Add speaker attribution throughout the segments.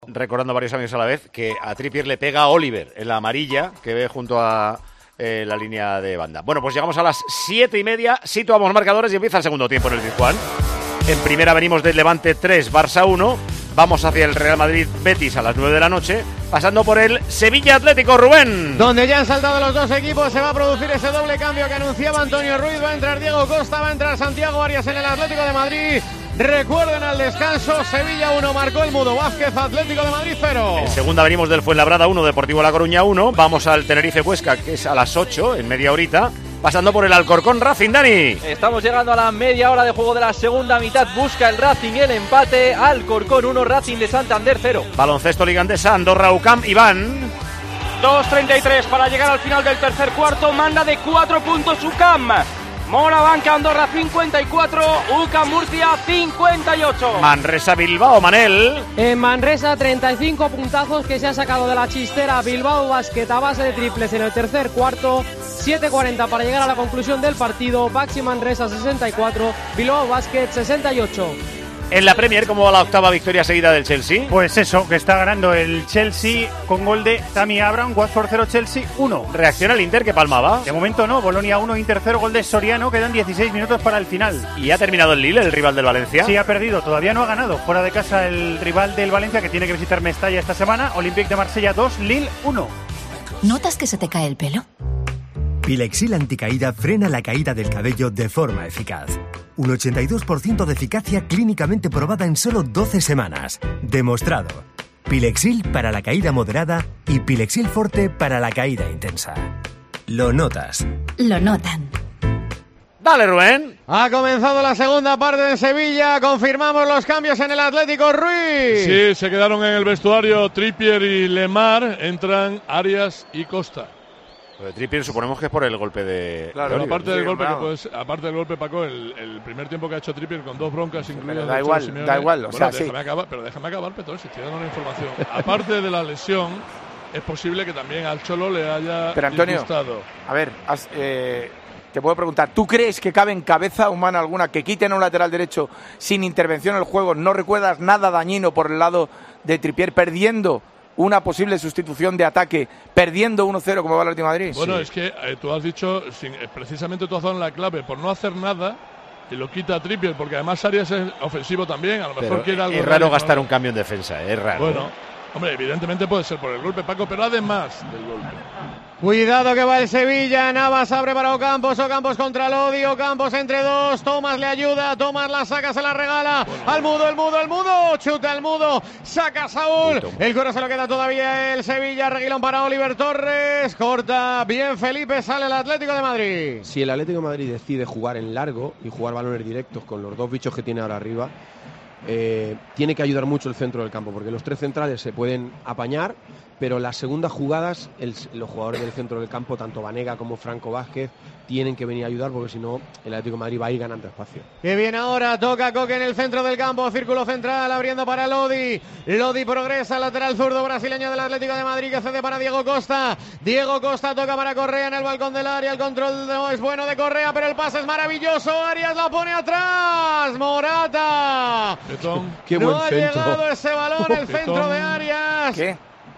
Speaker 1: Recordando varios amigos a la vez que a Trippier le pega a Oliver en la amarilla que ve junto a la línea de banda. Bueno, pues llegamos a las 7:30, situamos marcadores y empieza el segundo tiempo en el Pizjuán. En primera venimos del Levante 3, Barça 1. Vamos hacia el Real Madrid-Betis a las 9 de la noche, pasando por el Sevilla-Atlético, Rubén.
Speaker 2: Donde ya han saltado los dos equipos, se va a producir ese doble cambio que anunciaba Antonio Ruiz. Va a entrar Diego Costa, va a entrar Santiago Arias en el Atlético de Madrid. Recuerden al descanso, Sevilla 1, marcó el Mudo Vázquez, Atlético de Madrid 0.
Speaker 1: En segunda venimos del Fuenlabrada 1, Deportivo La Coruña 1. Vamos al Tenerife-Huesca, que es a las 8, en media horita. Pasando por el Alcorcón Racing, Dani.
Speaker 3: Estamos llegando a la media hora de juego de la segunda mitad. Busca el Racing el empate. Alcorcón 1, Racing de Santander 0.
Speaker 1: Baloncesto Liga Endesa, Andorra UCAM, Iván.
Speaker 4: 2:33 para llegar al final del tercer cuarto. Manda de 4 puntos UCAM. Morabanca Andorra 54, UCAM Murcia 58.
Speaker 1: Manresa Bilbao, Manel.
Speaker 5: En Manresa 35 puntazos que se ha sacado de la chistera Bilbao Basket a base de triples en el tercer cuarto. 7:40 para llegar a la conclusión del partido. Baxi Manresa 64, Bilbao Basket 68.
Speaker 1: En la Premier, ¿cómo va la octava victoria seguida del Chelsea?
Speaker 6: Pues eso, que está ganando el Chelsea con gol de Tammy Abraham, Watford 0, Chelsea 1.
Speaker 1: ¿Reacciona el Inter que palmaba?
Speaker 6: De momento no, Bolonia 1, Inter 0, gol de Soriano, quedan 16 minutos para el final.
Speaker 1: ¿Y ha terminado el Lille, el rival del Valencia?
Speaker 6: Sí, ha perdido, todavía no ha ganado. Fuera de casa el rival del Valencia que tiene que visitar Mestalla esta semana, Olympique de Marsella 2, Lille 1.
Speaker 7: ¿Notas que se te cae el pelo? Pilexil Anticaída frena la caída del cabello de forma eficaz. Un 82% de eficacia clínicamente probada en solo 12 semanas. Demostrado. Pilexil para la caída moderada y Pilexil Forte para la caída intensa. Lo notas. Lo notan.
Speaker 1: Dale, Rubén.
Speaker 2: Ha comenzado la segunda parte en Sevilla. Confirmamos los cambios en el Atlético, Ruiz.
Speaker 8: Sí, se quedaron en el vestuario Trippier y Lemar. Entran Arias y Costa.
Speaker 1: Lo de Trippier suponemos que es por el golpe de...
Speaker 8: Claro, pero aparte del golpe, aparte del golpe, Paco, el primer tiempo que ha hecho Trippier con 2 broncas incluidas.
Speaker 9: Da igual. O sea,
Speaker 8: déjame acabar, pero déjame acabar, Petón, si estoy dando una información. Aparte de la lesión, es posible que también al Cholo le haya disgustado.
Speaker 9: A ver, te puedo preguntar, ¿tú crees que cabe en cabeza humana alguna que quiten a un lateral derecho sin intervención en el juego? ¿No recuerdas nada dañino por el lado de Trippier perdiendo una posible sustitución de ataque, perdiendo 1-0 como va el Atlético de Madrid?
Speaker 8: Bueno, es que tú has dicho, precisamente tú has dado la clave, por no hacer nada, y lo quita a Trippier, porque además Arias es ofensivo también, a lo mejor quiere algo.
Speaker 1: Es raro gastar un cambio en defensa, es raro.
Speaker 8: Bueno, hombre, evidentemente puede ser por el golpe, Paco, pero además del golpe.
Speaker 2: Cuidado que va el Sevilla, Navas abre para Ocampos contra Lodi, Ocampos entre dos, Tomás le ayuda, Tomás la saca, se la regala al Mudo, el Mudo, chuta el Mudo, saca Saúl, el coro se lo queda todavía el Sevilla, Reguilón para Oliver Torres, corta bien Felipe, sale el Atlético de Madrid.
Speaker 10: Si el Atlético de Madrid decide jugar en largo y jugar balones directos con los dos bichos que tiene ahora arriba, tiene que ayudar mucho el centro del campo, porque los tres centrales se pueden apañar, pero las segundas jugadas los jugadores del centro del campo, tanto Banega como Franco Vázquez, tienen que venir a ayudar, porque si no el Atlético de Madrid va a ir ganando espacio.
Speaker 2: Que viene ahora, toca Coque en el centro del campo, círculo central, abriendo para Lodi progresa, lateral zurdo brasileño del Atlético de Madrid, que cede para Diego Costa toca para Correa en el balcón del área, el control no es bueno de Correa, pero el pase es maravilloso, Arias la pone atrás, Morata.
Speaker 10: Qué
Speaker 2: no
Speaker 10: buen
Speaker 2: ha
Speaker 10: centro.
Speaker 2: llegado ese balón, el centro de Arias.
Speaker 9: ¿Qué?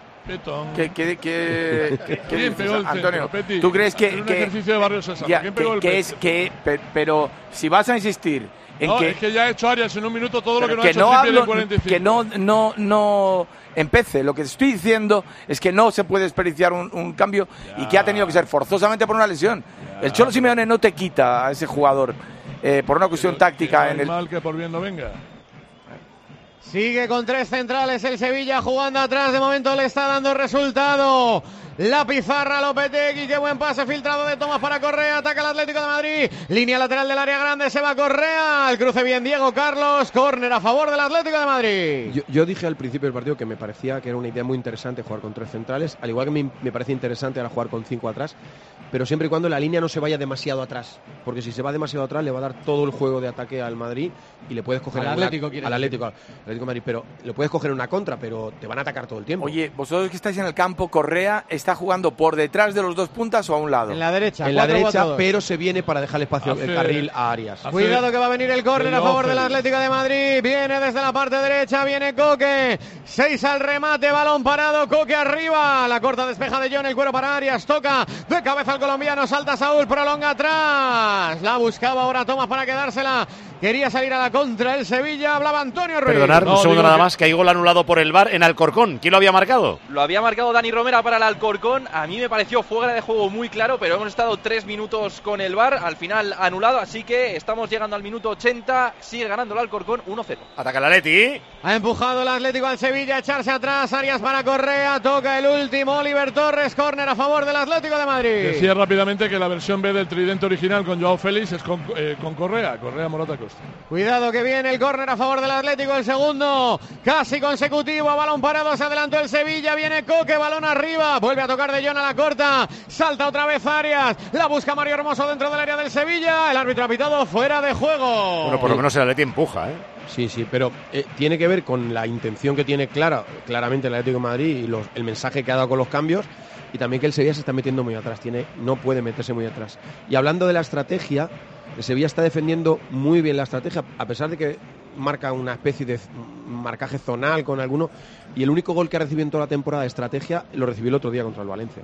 Speaker 8: ¿Quién pegó el
Speaker 9: Antonio,
Speaker 8: centro,
Speaker 9: ¿tú crees que
Speaker 8: un ejercicio de Barrio Sésamo? ¿Quién pegó el
Speaker 9: pero si vas a insistir en
Speaker 8: no,
Speaker 9: que
Speaker 8: es que ya ha hecho Arias en un minuto todo lo que no ha
Speaker 9: que
Speaker 8: hecho
Speaker 9: no
Speaker 8: Trippier
Speaker 9: hablo,
Speaker 8: en 45.
Speaker 9: que no empece. Lo que estoy diciendo es que no se puede desperdiciar un cambio y que ha tenido que ser forzosamente por una lesión. El Cholo Simeone no te quita a ese jugador por una cuestión táctica en el
Speaker 8: mal que por bien no venga.
Speaker 2: Sigue con tres centrales el Sevilla jugando atrás, de momento le está dando resultado. La pizarra Lopetegui, qué buen pase filtrado de Tomás para Correa, ataca el Atlético de Madrid, línea lateral del área grande, se va Correa, al cruce bien Diego Carlos, córner a favor del Atlético de Madrid.
Speaker 10: Yo dije al principio del partido que me parecía que era una idea muy interesante jugar con tres centrales, al igual que me parece interesante ahora jugar con 5 atrás, pero siempre y cuando la línea no se vaya demasiado atrás, porque si se va demasiado atrás le va a dar todo el juego de ataque al Madrid y le puedes coger
Speaker 2: al Atlético
Speaker 10: Madrid, pero le puedes coger una contra, pero te van a atacar todo el tiempo.
Speaker 9: Oye, vosotros que estáis en el campo, Correa está jugando por detrás de los dos puntas o a un lado.
Speaker 2: En la derecha,
Speaker 10: pero se viene para dejar espacio el carril a Arias.
Speaker 2: Cuidado que va a venir el córner a favor del Atlético de Madrid. Viene desde la parte derecha, viene Coque. 6 al remate, balón parado, Coque arriba. La corta despeja de John, el cuero para Arias. Toca de cabeza al colombiano, salta Saúl, prolonga atrás. La buscaba ahora Tomás para quedársela. Quería salir a la contra el Sevilla, hablaba Antonio Ruiz.
Speaker 1: Perdonar un segundo nada más, que hay gol anulado por el VAR en Alcorcón. ¿Quién lo había marcado?
Speaker 3: Lo había marcado Dani Romera para el Alcorcón. A mí me pareció fuera de juego muy claro, pero hemos estado 3 minutos con el VAR, al final anulado, así que estamos llegando al minuto 80, sigue ganando el Alcorcón 1-0.
Speaker 1: Ataca el Atleti.
Speaker 2: Ha empujado el Atlético al Sevilla, echarse atrás, Arias para Correa, toca el último, Oliver Torres, córner a favor del Atlético de Madrid.
Speaker 8: Decía rápidamente que la versión B del tridente original con Joao Félix es con Correa, Morata, Costa.
Speaker 2: Cuidado que viene el córner a favor del Atlético, el segundo, casi consecutivo, balón parado, se adelantó el Sevilla, viene Coque, balón arriba, vuelve a tocar de John a la corta, salta otra vez Arias, la busca Mario Hermoso dentro del área del Sevilla, el árbitro ha pitado fuera de juego.
Speaker 1: Bueno, por lo menos el Atleti empuja, ¿eh?
Speaker 10: Sí, pero tiene que ver con la intención que tiene claramente el Atlético de Madrid y el mensaje que ha dado con los cambios, y también que el Sevilla se está metiendo muy atrás, no puede meterse muy atrás. Y hablando de la estrategia, el Sevilla está defendiendo muy bien la estrategia, a pesar de que marca una especie de marcaje zonal con alguno, y el único gol que ha recibido en toda la temporada de estrategia lo recibió el otro día contra el Valencia.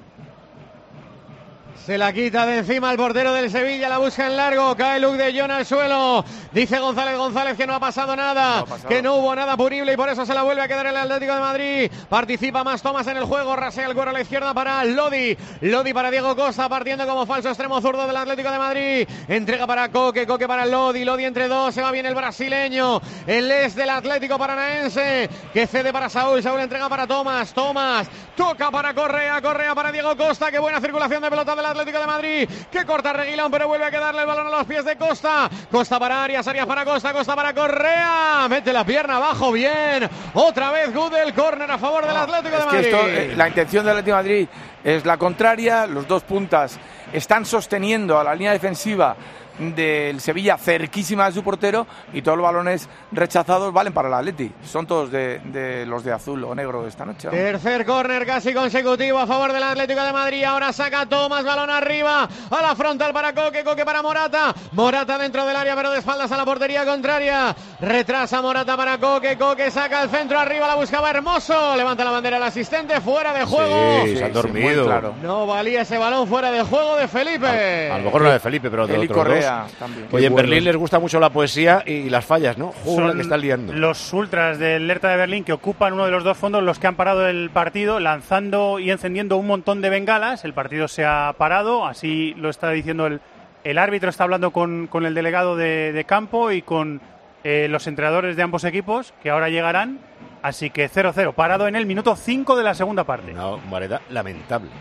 Speaker 2: Se la quita de encima el portero del Sevilla, la busca en largo, cae Luke de Jong al suelo, dice González que no ha pasado nada, que no hubo nada punible y por eso se la vuelve a quedar el Atlético de Madrid. Participa más Tomás en el juego, rasea el cuero a la izquierda para Lodi para Diego Costa, partiendo como falso extremo zurdo del Atlético de Madrid, entrega para Coque para Lodi entre dos, se va bien el brasileño, el es del Atlético Paranaense, que cede para Saúl entrega para Tomás, toca para Correa para Diego Costa, qué buena circulación de pelota del Atlético de Madrid, que corta Reguilón, pero vuelve a quedarle el balón a los pies de Costa para Arias para Costa para Correa, mete la pierna abajo, bien, otra vez Gudel, córner a favor del Atlético de Madrid.
Speaker 9: Que la intención del Atlético de Madrid es la contraria, los dos puntas están sosteniendo a la línea defensiva del Sevilla cerquísima de su portero y todos los balones rechazados valen para el Atleti. Son todos de los de azul o negro esta noche, ¿no?
Speaker 2: Tercer córner casi consecutivo a favor del Atlético de Madrid. Ahora saca Tomás, balón arriba a la frontal para Coque para Morata dentro del área pero de espaldas a la portería contraria. Retrasa Morata para Coque saca el centro arriba, la buscaba Hermoso, levanta la bandera el asistente, fuera de juego.
Speaker 1: Sí, se han dormido.
Speaker 9: Claro.
Speaker 2: No valía ese balón, fuera de juego de Felipe.
Speaker 1: A lo mejor no de Felipe, pero de
Speaker 9: Eli
Speaker 1: otros
Speaker 9: Correa
Speaker 1: dos.
Speaker 9: también.
Speaker 1: Oye, en Berlín les gusta mucho la poesía y las fallas, ¿no? Son que están liando.
Speaker 6: Los ultras del Hertha de Berlín que ocupan uno de los dos fondos los que han parado el partido, lanzando y encendiendo un montón de bengalas. El partido se ha parado, así lo está diciendo el árbitro, está hablando con el delegado de campo y con los entrenadores de ambos equipos, que ahora llegarán. Así que 0-0, parado en el minuto 5 de la segunda parte.
Speaker 1: Una variedad lamentable.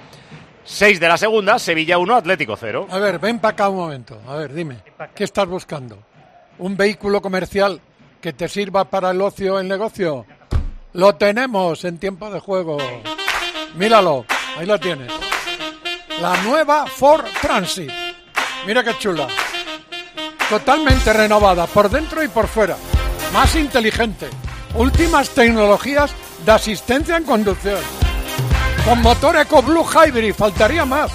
Speaker 1: 6 de la segunda, Sevilla 1, Atlético 0.
Speaker 11: A ver, ven para acá un momento. A ver, dime, ¿qué estás buscando? ¿Un vehículo comercial que te sirva para el ocio o el negocio? Lo tenemos en tiempo de juego. Míralo, ahí lo tienes. La nueva Ford Transit. Mira qué chula. Totalmente renovada, por dentro y por fuera. Más inteligente. Últimas tecnologías de asistencia en conducción. Con motor EcoBlue Hybrid, faltaría más.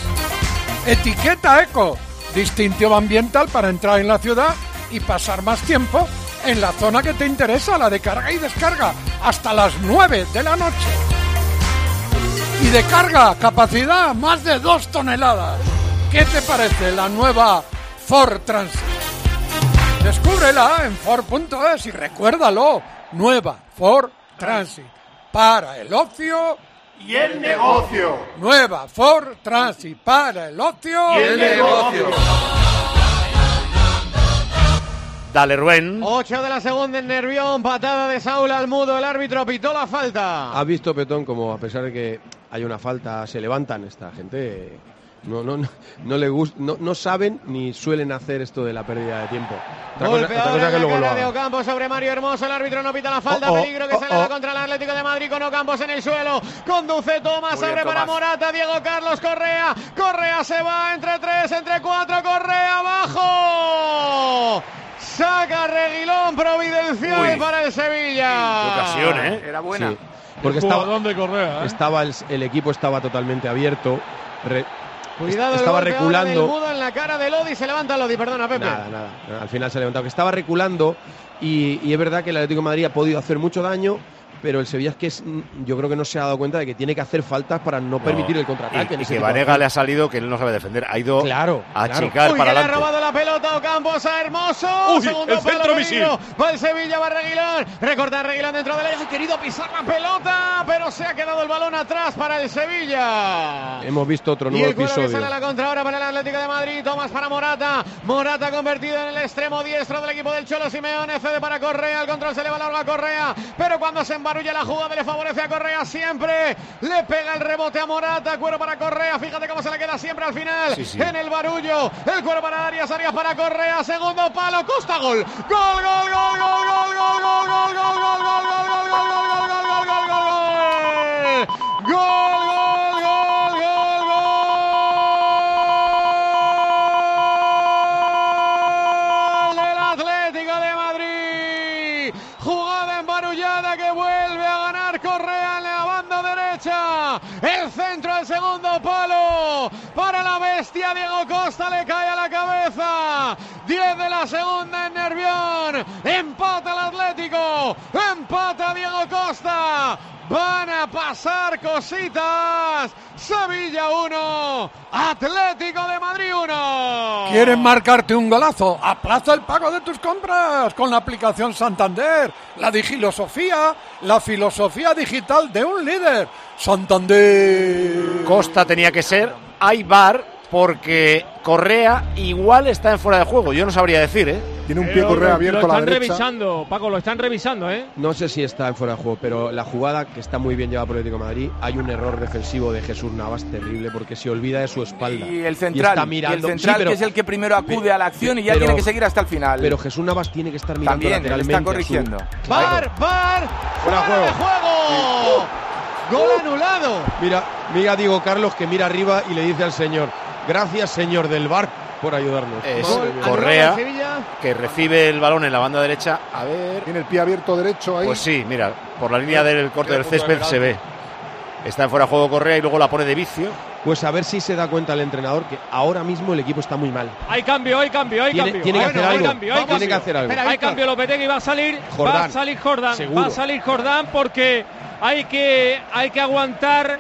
Speaker 11: Etiqueta Eco, distintivo ambiental para entrar en la ciudad y pasar más tiempo en la zona que te interesa, la de carga y descarga, hasta las 9 de la noche. Y de carga, capacidad, más de 2 toneladas. ¿Qué te parece la nueva Ford Transit? Descúbrela en Ford.es y recuérdalo, nueva Ford Transit, para el ocio
Speaker 12: y el negocio.
Speaker 11: Nueva Ford Transit para el ocio
Speaker 12: y el negocio.
Speaker 1: Dale, Rubén.
Speaker 2: 8 de la segunda en Nervión, patada de Saúl al Mudo, el árbitro pitó la falta.
Speaker 10: ¿Has visto, Petón, como a pesar de que hay una falta, se levantan esta gente? No le gusta, no saben ni suelen hacer esto de la pérdida de tiempo.
Speaker 2: Golpeador en la cara de Ocampos sobre Mario Hermoso. El árbitro no pita la falta. Peligro que sale contra el Atlético de Madrid con Ocampos en el suelo. Conduce Tomás, abre para Morata. Diego Carlos Correa. Correa se va entre 3, entre 4. Correa abajo. Saca Reguilón providencial para el Sevilla.
Speaker 1: Qué ocasión, ¿eh?
Speaker 9: Era buena.
Speaker 10: Sí, porque
Speaker 8: Correa,
Speaker 10: el equipo estaba totalmente abierto.
Speaker 2: Cuidado,
Speaker 10: estaba
Speaker 2: el
Speaker 10: reculando.
Speaker 2: del Mudo en la cara de Lodi. Se levanta Lodi, perdona, Pepe.
Speaker 10: Nada. Al final se ha levantado. Que estaba reculando y es verdad que el Atlético de Madrid ha podido hacer mucho daño, pero el Sevilla yo creo que no se ha dado cuenta de que tiene que hacer faltas para no permitir el contraataque.
Speaker 1: Y que Vanega le ha salido que él no sabe defender. Ha ido a achicar para
Speaker 2: adelante. Le ha robado la pelota Ocampos a Hermoso. Segundo
Speaker 1: el centro misil.
Speaker 2: Va el Sevilla, va Reguilón. Recorta Reguilón dentro del área. Ha querido pisar la pelota, pero se ha quedado el balón atrás para el Sevilla.
Speaker 10: Hemos visto otro nuevo episodio.
Speaker 2: Que sale a la contra ahora para el Atlético de Madrid. Tomás para Morata. Morata convertido en el extremo diestro del equipo del Cholo Simeone. Cede para Correa. El control se le va largo a Correa. Pero cuando se embarulla la jugada le favorece a Correa siempre. Le pega el rebote a Morata. Cuero para Correa. Fíjate cómo se le queda siempre al final. En el barullo. El cuero para Arias para Correa. Segundo palo. Costa gol. Gol. Del Atlético de Madrid. Jugada embarullada que vuelve a ganar Correa en la banda derecha. El centro del segundo palo para la bestia Diego Costa, le cae a la cabeza. 10 de la segunda en Nervión. Empata el Atlético. Empata Diego Costa. Van a pasar cositas. Sevilla 1, Atlético de Madrid 1.
Speaker 11: ¿Quieres marcarte un golazo? Aplaza el pago de tus compras con la aplicación Santander. La digilosofía, la filosofía digital de un líder. Santander.
Speaker 1: Costa tenía que ser. Hay VAR porque Correa igual está en fuera de juego. Yo no sabría decir, ¿eh?
Speaker 13: Tiene un pie Correa abierto a la derecha.
Speaker 5: Lo están revisando, Paco, lo están revisando, ¿eh?
Speaker 10: No sé si está en fuera de juego, pero la jugada, que está muy bien llevada por el Atlético de Madrid, hay un error defensivo de Jesús Navas terrible porque se olvida de su espalda.
Speaker 9: Y el central,
Speaker 10: está mirando,
Speaker 9: que es el que primero acude a la acción y ya tiene que seguir hasta el final.
Speaker 10: Pero Jesús Navas tiene que estar mirando
Speaker 9: también,
Speaker 10: lateralmente.
Speaker 9: Está corrigiendo.
Speaker 2: ¡VAR! ¡Fuera de juego! ¡Gol anulado!
Speaker 10: Mira Diego Carlos que mira arriba y le dice al señor: gracias, señor del VAR, por ayudarnos.
Speaker 1: Es Correa que recibe el balón en la banda derecha. A ver.
Speaker 13: Tiene el pie abierto derecho ahí.
Speaker 1: Pues sí, mira, por la línea del corte del césped se ve. Está en fuera de juego Correa y luego la pone de vicio.
Speaker 10: Pues a ver si se da cuenta el entrenador que ahora mismo el equipo está muy mal.
Speaker 5: Hay cambio.
Speaker 10: Tiene que hacer algo. Tiene que hacer algo.
Speaker 5: Espera, hay cambio, Lopetegui va a salir.
Speaker 10: Jordán.
Speaker 5: Va a salir Jordán.
Speaker 10: Seguro.
Speaker 5: Va a salir Jordán porque hay que aguantar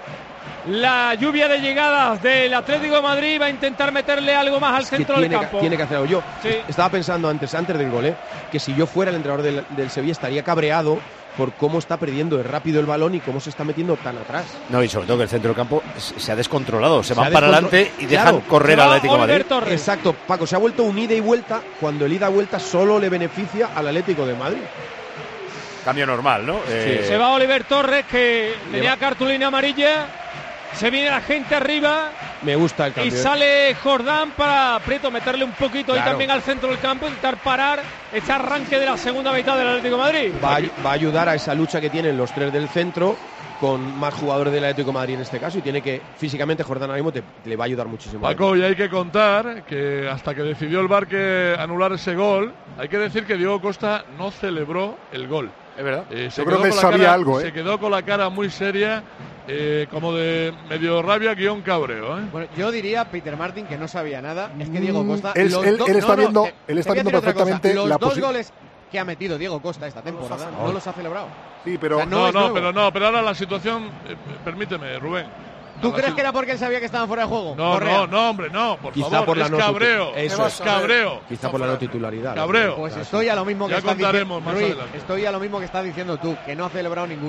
Speaker 5: la lluvia de llegadas del Atlético de Madrid. Va a intentar meterle algo más al centro del campo.
Speaker 10: Tiene que hacer algo. Yo estaba pensando antes del gol, que si yo fuera el entrenador del Sevilla estaría cabreado por cómo está perdiendo de rápido el balón y cómo se está metiendo tan atrás.
Speaker 1: No, y sobre todo que el centro del campo se ha descontrolado. Se van para adelante y dejan correr al Atlético de Madrid.
Speaker 10: Torres. Exacto, Paco, se ha vuelto un ida y vuelta cuando el ida y vuelta solo le beneficia al Atlético de Madrid.
Speaker 1: Cambio normal, ¿no?
Speaker 5: Se va Oliver Torres, que tenía cartulina amarilla. Se viene la gente arriba.
Speaker 10: Me gusta el cambio.
Speaker 5: Y sale Jordán para Prieto meterle un poquito ahí también al centro del campo, intentar parar este arranque de la segunda mitad del Atlético de Madrid.
Speaker 10: Va a ayudar a esa lucha que tienen los tres del centro, con más jugadores del Atlético de Madrid en este caso, y tiene que físicamente Jordán ahora mismo le va a ayudar muchísimo.
Speaker 8: Paco, y hay que contar que hasta que decidió el VAR que anular ese gol, hay que decir que Diego Costa no celebró el gol.
Speaker 1: Es verdad.
Speaker 13: Yo creo que sabía algo,
Speaker 8: Se quedó con la cara muy seria, como de medio rabia guión cabreo.
Speaker 2: Bueno, yo diría, Peter Martin, que no sabía nada. Es que Diego Costa...
Speaker 13: Él está viendo perfectamente
Speaker 2: los dos goles que ha metido Diego Costa esta temporada no los ha celebrado.
Speaker 13: Sí, pero...
Speaker 8: O sea, pero ahora la situación... permíteme, Rubén.
Speaker 2: ¿Tú crees que era porque él sabía que estaban fuera de juego?
Speaker 8: No, hombre, no, por
Speaker 10: Quizá
Speaker 8: favor,
Speaker 10: por la
Speaker 8: es cabreo.
Speaker 10: Es
Speaker 8: cabreo.
Speaker 10: Quizá por la no titularidad.
Speaker 8: Cabreo.
Speaker 2: Pues estoy a lo mismo que
Speaker 8: ya
Speaker 2: estás
Speaker 8: contaremos
Speaker 2: diciendo,
Speaker 8: más
Speaker 2: Ruiz,
Speaker 8: adelante.
Speaker 2: estoy a lo mismo que estás diciendo tú, que no ha celebrado ninguno.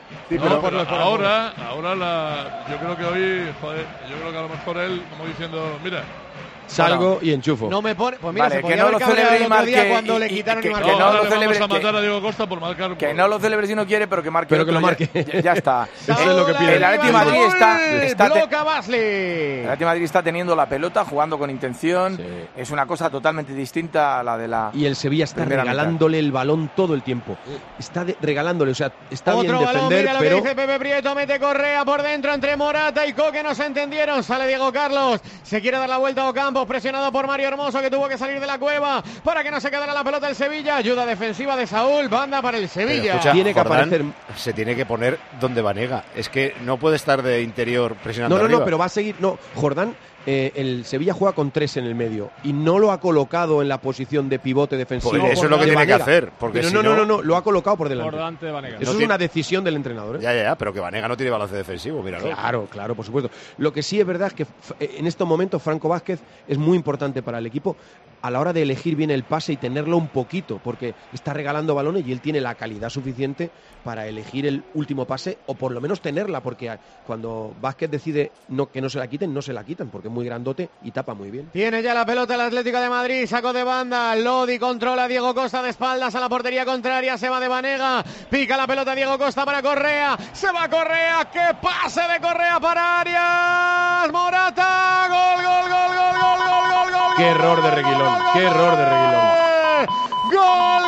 Speaker 13: Sí,
Speaker 8: No,
Speaker 13: pero
Speaker 8: pero ahora yo creo que hoy, joder, yo creo que a lo mejor él, como diciendo, mira,
Speaker 10: salgo y enchufo.
Speaker 2: No me pone. Pues mira,
Speaker 9: Vale,
Speaker 2: se
Speaker 9: que
Speaker 2: podía
Speaker 9: no
Speaker 2: haber
Speaker 9: lo
Speaker 2: cabreado
Speaker 9: celebre
Speaker 2: el
Speaker 9: y
Speaker 2: otro día
Speaker 9: marque,
Speaker 2: cuando le
Speaker 9: y
Speaker 2: quitaron
Speaker 9: que
Speaker 2: el
Speaker 9: no
Speaker 2: marcador.
Speaker 9: lo
Speaker 8: ahora le
Speaker 9: celebre,
Speaker 8: vamos a matar a Diego Costa por marcar.
Speaker 9: Que no lo celebre si no quiere, pero que marque.
Speaker 10: Pero que lo
Speaker 9: otro,
Speaker 10: marque.
Speaker 9: Ya está.
Speaker 10: Eso es lo que pide.
Speaker 9: El Atleti Madrid está
Speaker 2: Bloca Basli.
Speaker 9: el Atleti Madrid está teniendo la pelota, jugando con intención.
Speaker 10: Sí.
Speaker 9: Es una cosa totalmente distinta a la de la.
Speaker 10: Y el Sevilla está
Speaker 9: primera
Speaker 10: regalándole el balón todo el tiempo. Está regalándole, o sea, está bien
Speaker 2: Otro balón,
Speaker 10: defender,
Speaker 2: mira lo
Speaker 10: pero
Speaker 2: que dice Pepe Prieto, mete Correa por dentro entre Morata y Coque, no se entendieron, sale Diego Carlos, se quiere dar la vuelta a Ocampos, presionado por Mario Hermoso, que tuvo que salir de la cueva para que no se quedara la pelota el Sevilla, ayuda defensiva de Saúl, banda para el
Speaker 1: Pero,
Speaker 2: Sevilla.
Speaker 1: escucha,
Speaker 10: tiene que
Speaker 1: Jordán
Speaker 10: aparecer.
Speaker 1: se tiene que poner donde Vanega. Es que no puede estar de interior presionando
Speaker 10: No,
Speaker 1: arriba.
Speaker 10: pero va a seguir. No, Jordán, el Sevilla juega con 3 en el medio y no lo ha colocado en la posición de pivote defensivo.
Speaker 1: Pues eso es lo que
Speaker 10: de
Speaker 1: tiene que
Speaker 10: Vanega.
Speaker 1: hacer, porque
Speaker 10: Pero
Speaker 1: si
Speaker 10: no, lo ha colocado por delante.
Speaker 14: Por delante de Vanega.
Speaker 10: Eso
Speaker 1: No
Speaker 10: es
Speaker 1: tiene-
Speaker 10: una decisión del entrenador. ¿eh?
Speaker 1: Ya, pero que Vanega no tiene balance defensivo, míralo.
Speaker 10: Claro, por supuesto. Lo que sí es verdad es que en estos momentos Franco Vázquez es muy importante para el equipo a la hora de elegir bien el pase y tenerlo un poquito, porque está regalando balones y él tiene la calidad suficiente para elegir el último pase o por lo menos tenerla, porque cuando Vázquez decide que no se la quiten, no se la quitan, porque es muy grandote y tapa muy bien.
Speaker 2: Tiene ya la pelota el Atlético de Madrid, sacó de banda, Lodi controla a Diego Costa de espaldas a la portería contraria, se va de Vanega, pica la pelota Diego Costa para Correa, se va Correa, qué pase de Correa para Arias, Morata, gol.
Speaker 10: Qué error de Reguilón, qué error de Reguilón.
Speaker 2: Gol.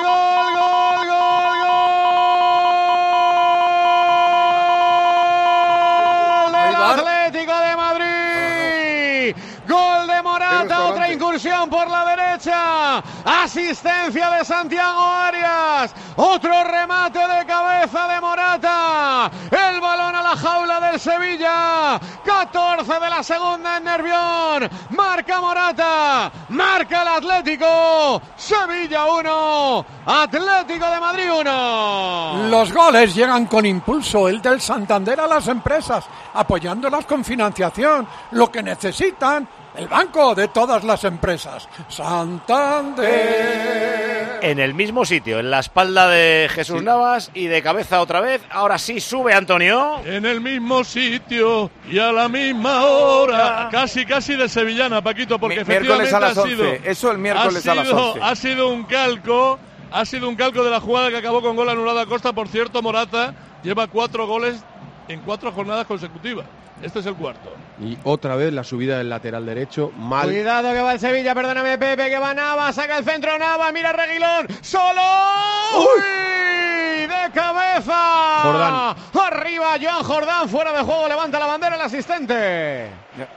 Speaker 2: Del Atlético de Madrid. Gol de Morata, otra incursión por la derecha. Asistencia de Santiago Arias. Otro remate de cabeza de Morata. El balón a la jaula del Sevilla. 14 de la segunda en Nervión. Marca Morata. Marca el Atlético. Sevilla 1. Atlético de Madrid 1.
Speaker 11: Los goles llegan con impulso, el del Santander a las empresas, apoyándolas con financiación, lo que necesitan, el banco de todas las empresas. Santander.
Speaker 1: En el mismo sitio, en la espalda de Jesús Navas y de cabeza otra vez. Ahora sí sube Antonio.
Speaker 8: En el mismo sitio y a la misma hora. Casi de sevillana, Paquito, porque
Speaker 9: Miércoles
Speaker 8: efectivamente
Speaker 9: a las 11. Eso el miércoles a las 11.
Speaker 8: Ha sido un calco de la jugada que acabó con gol anulado a Costa. Por cierto, Morata lleva 4 goles en 4 jornadas consecutivas. Este es el cuarto.
Speaker 10: Y otra vez la subida del lateral derecho, mal.
Speaker 2: Cuidado que va el Sevilla, perdóname Pepe, que va Navas, saca el centro Navas, mira Reguilón, solo. ¡Uy! De cabeza.
Speaker 10: Jordán.
Speaker 2: Arriba Joan Jordán, fuera de juego, levanta la bandera el asistente.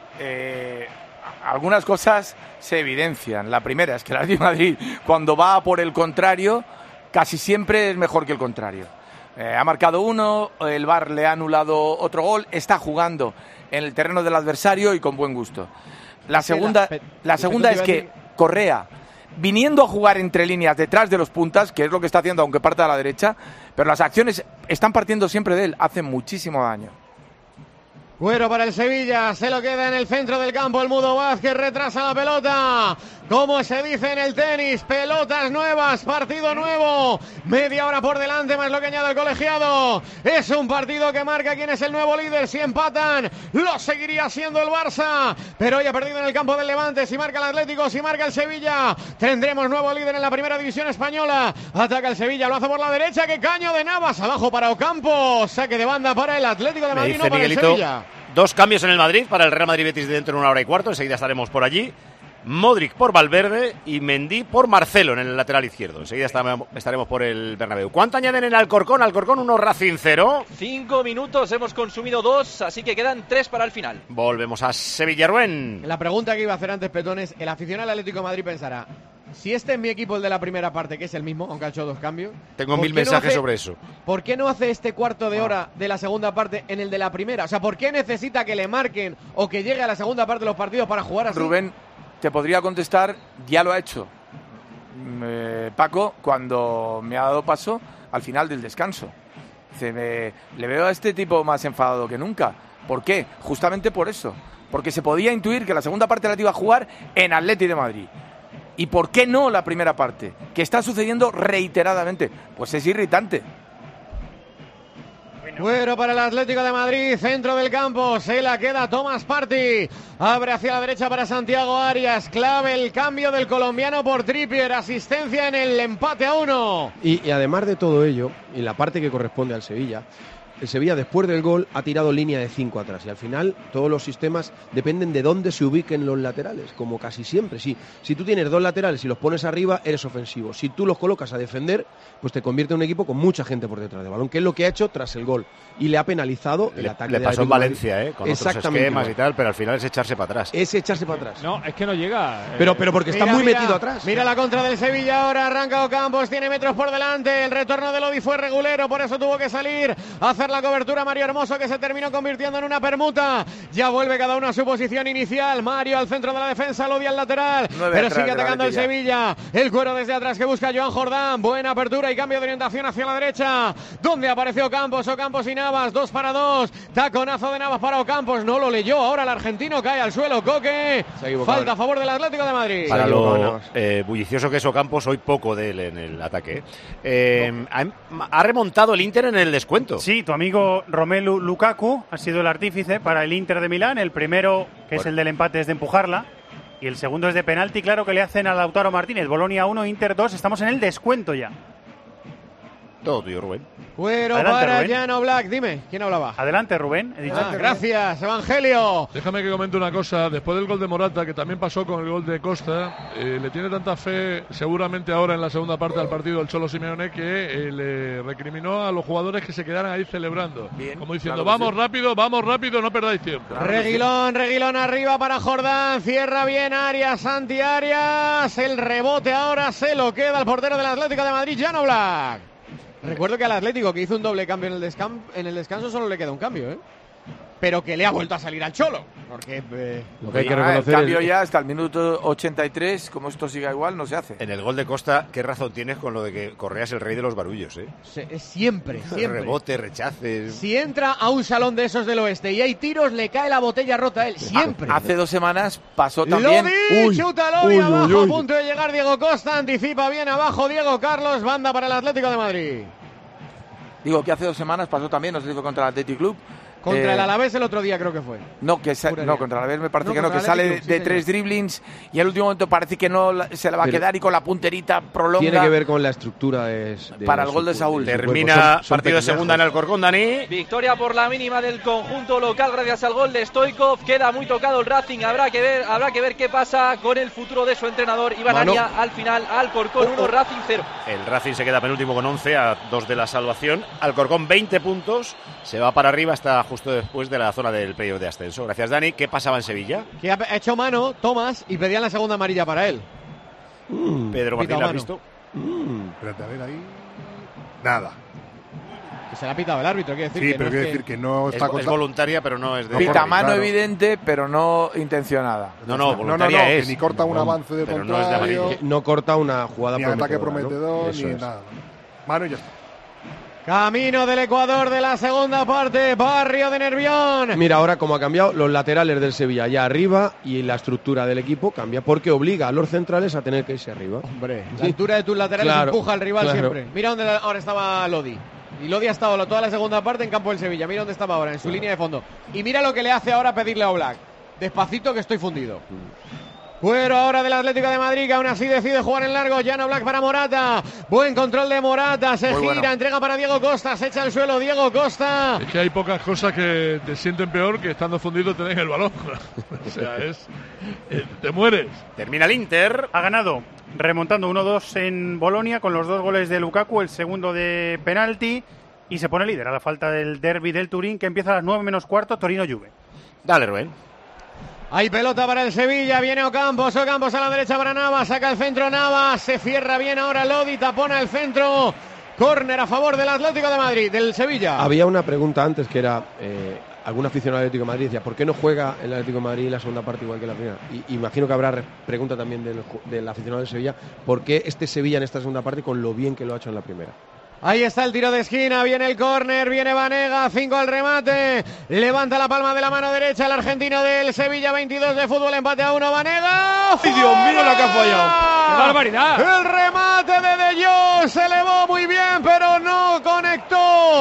Speaker 9: Algunas cosas se evidencian. La primera es que el Atlético de Madrid, cuando va por el contrario, casi siempre es mejor que el contrario. Ha marcado uno, el VAR le ha anulado otro gol, está jugando en el terreno del adversario y con buen gusto. La segunda es que Correa, viniendo a jugar entre líneas detrás de los puntas, que es lo que está haciendo aunque parte a la derecha, pero las acciones están partiendo siempre de él, hacen muchísimo daño.
Speaker 2: Cuero para el Sevilla, se lo queda en el centro del campo el Mudo Vázquez, retrasa la pelota, como se dice en el tenis, pelotas nuevas, partido nuevo, media hora por delante más lo que añade el colegiado, es un partido que marca quién es el nuevo líder, si empatan lo seguiría siendo el Barça, pero hoy ha perdido en el campo del Levante, si marca el Atlético, si marca el Sevilla, tendremos nuevo líder en la primera división española, ataca el Sevilla, lo hace por la derecha, que caño de Navas, abajo para Ocampos, saque de banda para el Atlético de Madrid, no para el Sevilla.
Speaker 1: 2 cambios en el Madrid para el Real Madrid Betis dentro de 1 hora y cuarto. Enseguida estaremos por allí. Modric por Valverde y Mendy por Marcelo en el lateral izquierdo. Enseguida estaremos por el Bernabéu. ¿Cuánto añaden en Alcorcón? Alcorcón 1, Racing 0.
Speaker 3: 5 minutos, hemos consumido 2, así que quedan 3 para el final.
Speaker 1: Volvemos a Sevilla, Rubén.
Speaker 2: La pregunta que iba a hacer antes, Petones, el aficionado al Atlético de Madrid pensará, si este es mi equipo, el de la primera parte, que es el mismo, aunque ha hecho 2 cambios.
Speaker 1: Tengo 1000 mensajes sobre eso.
Speaker 2: ¿Por qué no hace este cuarto de hora de la segunda parte en el de la primera? O sea, ¿por qué necesita que le marquen o que llegue a la segunda parte de los partidos para jugar así?
Speaker 9: Rubén, te podría contestar, ya lo ha hecho Paco cuando me ha dado paso al final del descanso. Le veo a este tipo más enfadado que nunca. ¿Por qué? Justamente por eso. Porque se podía intuir que la segunda parte la iba a jugar en Atleti de Madrid. ¿Y por qué no la primera parte? Que está sucediendo reiteradamente. Pues es irritante.
Speaker 2: Fuera para el Atlético de Madrid, centro del campo, se la queda Thomas Partey, abre hacia la derecha para Santiago Arias, clave el cambio del colombiano por Trippier, asistencia en el empate a 1.
Speaker 10: Y además de todo ello, y la parte que corresponde al Sevilla, el Sevilla después del gol ha tirado línea de 5 atrás y al final todos los sistemas dependen de dónde se ubiquen los laterales, como casi siempre. Si tú tienes 2 laterales y los pones arriba, eres ofensivo. Si tú los colocas a defender, pues te convierte en un equipo con mucha gente por detrás del balón, que es lo que ha hecho tras el gol. Y le ha penalizado el ataque.
Speaker 1: Le pasó en Valencia, con otros esquemas y tal, pero al final es echarse para atrás.
Speaker 10: Es echarse para atrás.
Speaker 14: No, es que no llega.
Speaker 10: Pero porque está muy metido atrás.
Speaker 2: Mira la contra del Sevilla ahora, arranca Ocampos, tiene metros por delante, el retorno de Lodi fue regulero, por eso tuvo que salir a hacer la cobertura Mario Hermoso, que se terminó convirtiendo en una permuta. Ya vuelve cada uno a su posición inicial. Mario al centro de la defensa, Lodi al lateral, pero sigue atacando el Sevilla. El cuero desde atrás que busca Joan Jordán, buena apertura y cambio de orientación hacia la derecha, donde apareció Ocampos y Navas, 2 para 2, taconazo de Navas para Ocampos, no lo leyó, ahora el argentino cae al suelo, Coque, falta a favor del Atlético de Madrid.
Speaker 1: Para lo bullicioso que es Ocampos, hoy poco de él en el ataque. Ha remontado el Inter en el descuento.
Speaker 6: Sí, tu amigo Romelu Lukaku ha sido el artífice para el Inter de Milán. El primero, que es el del empate, es de empujarla. Y el segundo es de penalti, claro, que le hacen a Lautaro Martínez. Bolonia 1, Inter 2. Estamos en el descuento ya.
Speaker 1: Todo tuyo, Rubén.
Speaker 2: Cuero para Jan Oblak. Dime, ¿quién hablaba?
Speaker 6: Adelante, Rubén. He dicho
Speaker 2: gracias, Evangelio.
Speaker 8: Déjame que comente una cosa. Después del gol de Morata, que también pasó con el gol de Costa, le tiene tanta fe, seguramente ahora en la segunda parte del partido, el Cholo Simeone, que le recriminó a los jugadores que se quedaran ahí celebrando. Bien, como diciendo, vamos rápido, no perdáis tiempo.
Speaker 2: Reguilón arriba para Jordán. Cierra bien Arias, Santi Arias. El rebote ahora se lo queda el portero del Atlético de Madrid, Jan Oblak. Recuerdo que al Atlético, que hizo un doble cambio en el descanso, solo le queda un cambio, pero que le ha vuelto a salir al Cholo. Porque
Speaker 9: lo que hay que reconocer, el cambio ya hasta el minuto 83, como esto siga igual, no se hace.
Speaker 1: En el gol de Costa, ¿qué razón tienes con lo de que Correa es el rey de los barullos?
Speaker 2: Siempre.
Speaker 1: Rebote, rechaces.
Speaker 2: Si entra a un salón de esos del oeste y hay tiros, le cae la botella rota a él. Siempre.
Speaker 9: Hace 2 semanas pasó también.
Speaker 2: Chuta Lodi abajo, a punto de llegar Diego Costa. Anticipa bien abajo Diego Carlos. Banda para el Atlético de Madrid.
Speaker 9: Digo que hace 2 semanas pasó también, no sé si fue contra el Athletic Club.
Speaker 2: Contra el Alavés el otro día creo que fue.
Speaker 9: No, contra el Alavés me parece que sale de 3 driblings y al último momento parece que no se le va a quedar y con la punterita prolonga.
Speaker 10: Tiene que ver con la estructura
Speaker 9: para el gol de Saúl.
Speaker 1: Termina partido de segunda en Alcorcón, Dani.
Speaker 3: Victoria por la mínima del conjunto local gracias al gol de Stoichkov. Queda muy tocado el Racing, habrá que ver qué pasa con el futuro de su entrenador Iván Aria. Al final Alcorcón 1, Racing 0.
Speaker 1: El Racing se queda penúltimo con 11 a 2 de la salvación. Alcorcón 20 puntos, se va para arriba hasta justo después de la zona del playoff de ascenso. Gracias, Dani. ¿Qué pasaba en Sevilla?
Speaker 2: Que ha hecho mano Tomás y pedían la segunda amarilla para él.
Speaker 1: Pedro Martín, ¿la has visto?
Speaker 13: Espérate, a ver ahí. Nada.
Speaker 2: Que se le ha pitado el árbitro, quiere decir.
Speaker 13: Sí, pero quiere decir que no está
Speaker 1: es voluntaria, pero no es de.
Speaker 9: Pita mano evidente, pero no intencionada.
Speaker 1: No, voluntaria es.
Speaker 13: Que ni corta un avance de contrario.
Speaker 1: No es de amarillo.
Speaker 10: No corta una jugada
Speaker 13: ni ataque prometedor, ni nada. Mano y ya está.
Speaker 2: Camino del Ecuador de la segunda parte, Barrio de Nervión.
Speaker 10: Mira, ahora como ha cambiado, los laterales del Sevilla ya arriba y la estructura del equipo cambia porque obliga a los centrales a tener que irse arriba.
Speaker 2: Hombre, la altura de tus laterales empuja al rival siempre. Mira dónde ahora estaba Lodi. Y Lodi ha estado toda la segunda parte en campo del Sevilla. Mira dónde estaba ahora, en su línea de fondo. Y mira lo que le hace ahora pedirle a Oblak. Despacito que estoy fundido. Cuero ahora del Atlético de Madrid, que aún así decide jugar en largo. Jan Oblak para Morata. Buen control de Morata. Se gira, entrega para Diego Costa. Se echa al suelo Diego Costa.
Speaker 8: Es que hay pocas cosas que te sienten peor que estando fundido tenés el balón. O sea, te mueres.
Speaker 1: Termina el Inter.
Speaker 6: Ha ganado remontando 1-2 en Bolonia con los 2 goles de Lukaku, el segundo de penalti. Y se pone líder a la falta del derbi del Turín, que empieza a las 9 menos cuarto, Torino-Juve.
Speaker 1: Dale, Rubén.
Speaker 2: Hay pelota para el Sevilla, viene Ocampos a la derecha para Navas, saca el centro Navas, se cierra bien ahora Lodi, tapona el centro, córner a favor del Atlético de Madrid, del Sevilla.
Speaker 10: Había una pregunta antes que era, algún aficionado del Atlético de Madrid decía, ¿por qué no juega el Atlético de Madrid en la segunda parte igual que la primera? Y imagino que habrá pregunta también del aficionado del Sevilla, ¿por qué este Sevilla en esta segunda parte con lo bien que lo ha hecho en la primera?
Speaker 2: Ahí está el tiro de esquina, viene el córner, viene Vanega, 5 al remate, levanta la palma de la mano derecha el argentino del Sevilla, 22 de fútbol, empate a 1, Vanega.
Speaker 14: ¡Ay, Dios mío, la que ha fallado! ¡Qué barbaridad!
Speaker 2: El remate de Jong se elevó muy bien, pero no conectó.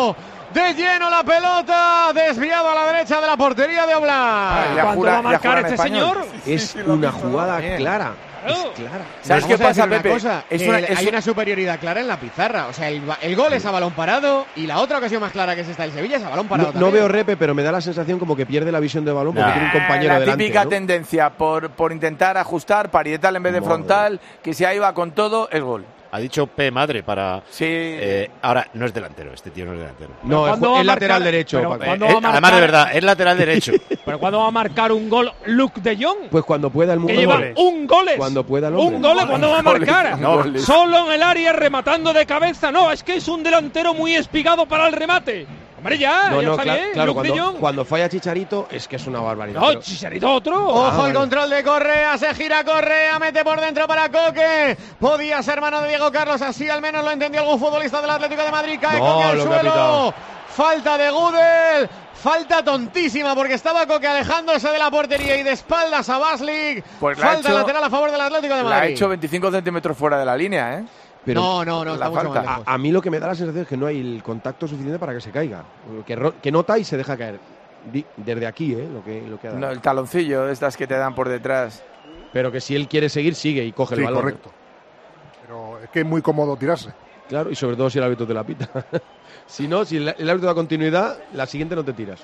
Speaker 2: de lleno la pelota, desviado a la derecha de la portería de Oblak.
Speaker 14: ¿Cuándo va a marcar este señor?
Speaker 10: Es una jugada clara. Es clara.
Speaker 9: ¿Sabes qué pasa, Pepe?
Speaker 2: Hay una superioridad clara en la pizarra. O sea, el gol es a balón parado y la otra ocasión más clara que es esta del Sevilla es a balón parado.
Speaker 10: No veo repe, pero me da la sensación como que pierde la visión de balón porque tiene un compañero
Speaker 9: la
Speaker 10: delante.
Speaker 9: típica
Speaker 10: ¿no?
Speaker 9: tendencia por intentar ajustar, parietal en vez de frontal, que se iba con todo, es gol.
Speaker 1: Ha dicho P madre para.
Speaker 9: Sí.
Speaker 1: Ahora no es delantero, este tío no es delantero.
Speaker 10: No, es lateral derecho.
Speaker 1: Además, de verdad, es lateral derecho.
Speaker 14: ¿Pero cuándo va a marcar un gol Luke de Jong?
Speaker 10: Pues cuando pueda el mundo.
Speaker 14: Que lleva un gol.
Speaker 10: Cuando pueda el hombre.
Speaker 14: Un gol, ¿cuándo va a marcar? Solo en el área rematando de cabeza. No, es que es un delantero muy espigado para el remate. Hombre, ya está bien.
Speaker 10: Claro,
Speaker 14: Luke de Jong.
Speaker 10: cuando falla Chicharito es que es una barbaridad.
Speaker 14: No, Chicharito otro.
Speaker 2: Ojo el control de Correa, se gira Correa, mete por dentro para Coque. Podía ser mano de Diego Carlos, así al menos lo entendió algún futbolista del Atlético de Madrid. Cae Coque al suelo. Falta de Gudel. Falta tontísima porque estaba Coque alejándose de la portería y de espaldas a Baslik.
Speaker 9: Pues
Speaker 2: falta lateral a favor del Atlético de Madrid.
Speaker 9: La ha hecho 25 centímetros fuera de la línea, ¿eh?
Speaker 10: Pero
Speaker 2: no, está mucho más lejos.
Speaker 10: A mí lo que me da la sensación es que no hay el contacto suficiente para que se caiga. Que nota y se deja caer. Desde aquí, lo que ha dado.
Speaker 9: No, el taloncillo, estas que te dan por detrás.
Speaker 10: Pero que si él quiere seguir, sigue y coge el balón.
Speaker 13: Correcto. Pero es que es muy cómodo tirarse.
Speaker 10: Claro, y sobre todo si el árbitro te la pita. Si no, si el árbitro da continuidad, la siguiente no te tiras.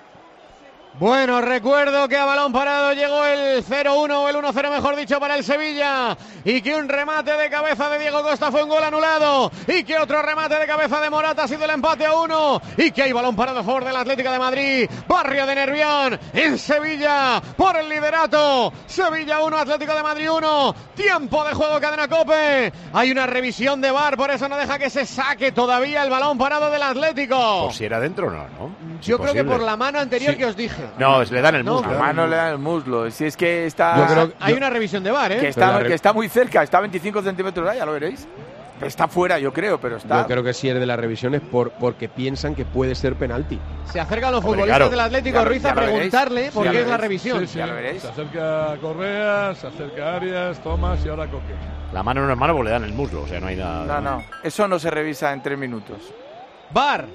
Speaker 2: Bueno, recuerdo que a balón parado llegó el 0-1 o el 1-0 mejor dicho para el Sevilla y que un remate de cabeza de Diego Costa fue un gol anulado y que otro remate de cabeza de Morata ha sido el empate a 1 y que hay balón parado a favor del Atlético de Madrid, Barrio de Nervión en Sevilla por el liderato, Sevilla 1, Atlético de Madrid 1, tiempo de juego Cadena COPE, hay una revisión de VAR, por eso no deja que se saque todavía el balón parado del Atlético.
Speaker 1: Por si era dentro o no.
Speaker 2: Yo creo que por la mano anterior que os dije.
Speaker 1: No, le dan el muslo.
Speaker 9: La mano le dan el muslo. Si es que está.
Speaker 2: Hay una revisión de VAR,
Speaker 9: que está muy cerca, está a 25 centímetros ya lo veréis. Está fuera, yo creo, pero está.
Speaker 10: Yo creo que sí es de las revisiones porque piensan que puede ser penalti.
Speaker 2: Se acercan los futbolistas del Atlético Ruiz a preguntarle por qué es la revisión.
Speaker 8: Sí, ya lo veréis. Se acerca Correa, se acerca Arias, Tomás y ahora Coque.
Speaker 1: La mano no es mano porque le dan el muslo, o sea, no hay nada.
Speaker 9: No. Eso no se revisa en 3 minutos.
Speaker 2: VAR.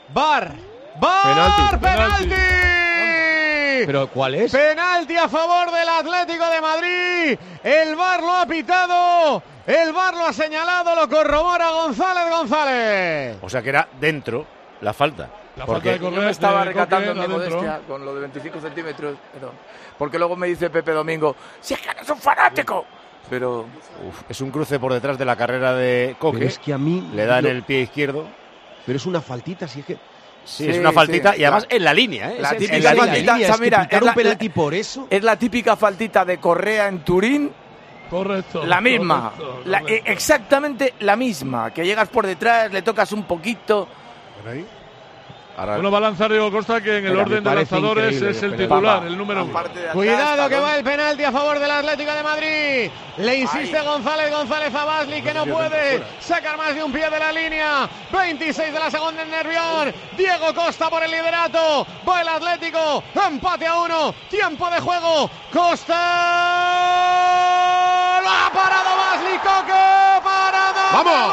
Speaker 2: ¡Penalti!
Speaker 10: ¿Pero cuál es?
Speaker 2: Penalti a favor del Atlético de Madrid. El VAR lo ha pitado. El VAR lo ha señalado. Lo corrobora González.
Speaker 1: O sea que era dentro la falta.
Speaker 9: Porque yo me estaba recatando en mi modestia con lo de 25 centímetros. Porque luego me dice Pepe Domingo, si es que eres un fanático. Pero
Speaker 1: es un cruce por detrás de la carrera de Coque.
Speaker 10: Pero es que a mí
Speaker 1: le da en el pie izquierdo.
Speaker 10: Pero es una faltita, si es que.
Speaker 1: Sí, es una faltita y además en la línea, ¿eh?
Speaker 9: La típica faltita,
Speaker 10: es
Speaker 9: mira,
Speaker 10: es un penalti por eso.
Speaker 9: Es la típica faltita de Correa en Turín.
Speaker 8: Correcto.
Speaker 9: La misma. Exactamente la misma. Que llegas por detrás, le tocas un poquito.
Speaker 8: Bueno, va a lanzar Diego Costa, que en el orden de lanzadores es el titular, el número 1.
Speaker 2: Cuidado que va el penalti a favor del Atlético de Madrid. Le insiste González a Basli, que no puede sacar más de un pie de la línea. 26 de la segunda en Nervión. Diego Costa por el liderato. Va el Atlético. Empate a 1. Tiempo de juego. Costa. Lo ha parado Basli. Coque. Parado.
Speaker 13: ¡Vamos!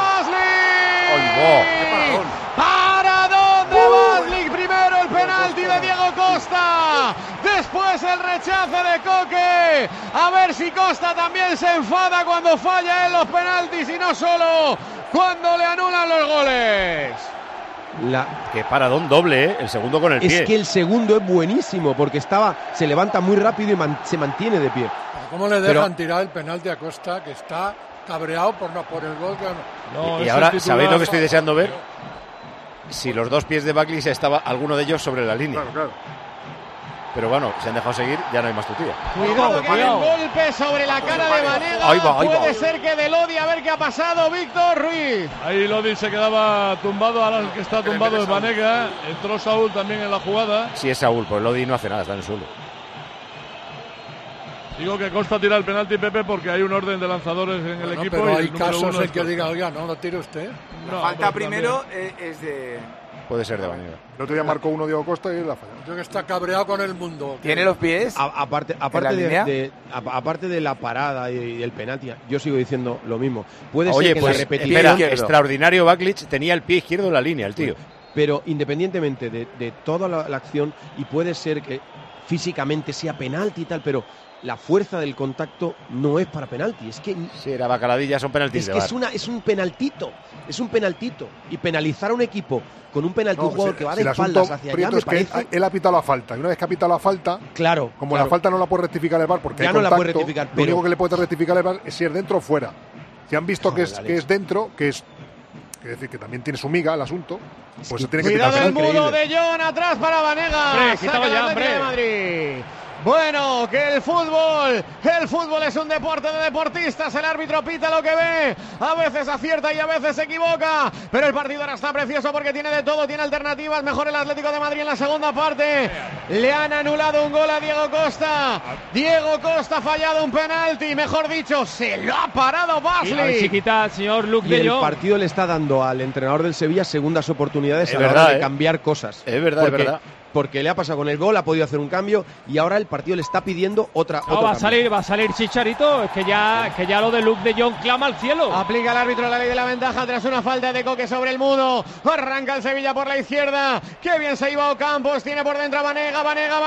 Speaker 2: Basli. Paradón de Basli. Primero el penalti de Diego Costa. Después el rechace de Coque. A ver si Costa también se enfada cuando falla en los penaltis y no solo cuando le anulan los goles.
Speaker 1: Que paradón doble, ¿eh? El segundo con el pie.
Speaker 10: Es que el segundo es buenísimo porque se levanta muy rápido y se mantiene de pie.
Speaker 11: ¿Cómo le dejan tirar el penalti a Costa, que está cabreado por el gol?
Speaker 1: Y ahora, ¿sabéis lo que estoy deseando ver? Si los dos pies de Bakley estaba alguno de ellos sobre la línea.
Speaker 13: Claro.
Speaker 1: Pero bueno, se han dejado seguir, ya no hay más tutía.
Speaker 2: Cuidado que hay un golpe sobre la cara de Vanega.
Speaker 1: Ahí va.
Speaker 2: Puede ser que de Lodi, a ver qué ha pasado, Víctor Ruiz.
Speaker 8: Ahí Lodi se quedaba tumbado, ahora el que está tumbado es Vanega. Entró Saúl también en la jugada.
Speaker 1: Sí, es Saúl, pues Lodi no hace nada, está en el suelo.
Speaker 8: Digo que Costa tira el penalti, Pepe, porque hay un orden de lanzadores en el equipo.
Speaker 11: Pero
Speaker 8: y
Speaker 11: hay
Speaker 8: el número
Speaker 11: casos
Speaker 8: uno
Speaker 11: en que diga, oiga, no lo tire usted.
Speaker 9: No, falta primero es de...
Speaker 1: Puede ser de Vanega.
Speaker 13: El otro día marcó uno Diego Costa y la falló.
Speaker 11: Yo que está cabreado con el mundo.
Speaker 9: ¿Tiene los pies?
Speaker 10: Aparte de la parada y el penalti, yo sigo diciendo lo mismo. Puede ser que
Speaker 1: pues
Speaker 10: la repetición...
Speaker 1: extraordinario Bakley tenía el pie izquierdo en la línea, el tío.
Speaker 10: pero independientemente de toda la acción, y puede ser que físicamente sea penalti y tal, pero la fuerza del contacto no es para penalti. Es que
Speaker 1: sí, la bacaladilla son penaltis.
Speaker 10: Es que es un penaltito. Y penalizar a un equipo con un penalti, un jugador que va de espaldas hacia allá, me parece...
Speaker 13: Él ha pitado la falta, y una vez que ha pitado la falta, como la falta no la puede rectificar el VAR, porque
Speaker 10: ya
Speaker 13: hay
Speaker 10: no
Speaker 13: contacto,
Speaker 10: la puede rectificar,
Speaker 13: lo único que le puede rectificar el VAR es si es dentro o fuera. Si han visto que es dentro, es decir, que también tiene su miga el asunto, pues se tiene que
Speaker 2: cuidado
Speaker 13: pitar.
Speaker 2: el mudo de John, atrás para Vanega.
Speaker 14: Hombre,
Speaker 2: Saca el Atlético de Madrid. Bueno, que el fútbol es un deporte de deportistas, el árbitro pita lo que ve, a veces acierta y a veces se equivoca, pero el partido ahora está precioso porque tiene de todo, tiene alternativas, mejor el Atlético de Madrid en la segunda parte, le han anulado un gol a Diego Costa ha fallado un penalti, mejor dicho, se lo ha parado Basli.
Speaker 14: Chiquita, señor Luke
Speaker 10: y
Speaker 14: de Jong.
Speaker 10: El partido le está dando al entrenador del Sevilla segundas oportunidades a la hora de cambiar cosas.
Speaker 1: Es verdad.
Speaker 10: Porque le ha pasado con el gol, ha podido hacer un cambio y ahora el partido le está pidiendo otra.
Speaker 14: Va a salir Chicharito, es que ya lo de Luke de Jong clama al cielo.
Speaker 2: Aplica el árbitro la ley de la ventaja tras una falta de Coque sobre el mudo. Arranca el Sevilla por la izquierda. Qué bien se iba Ocampos, tiene por dentro a Vanega,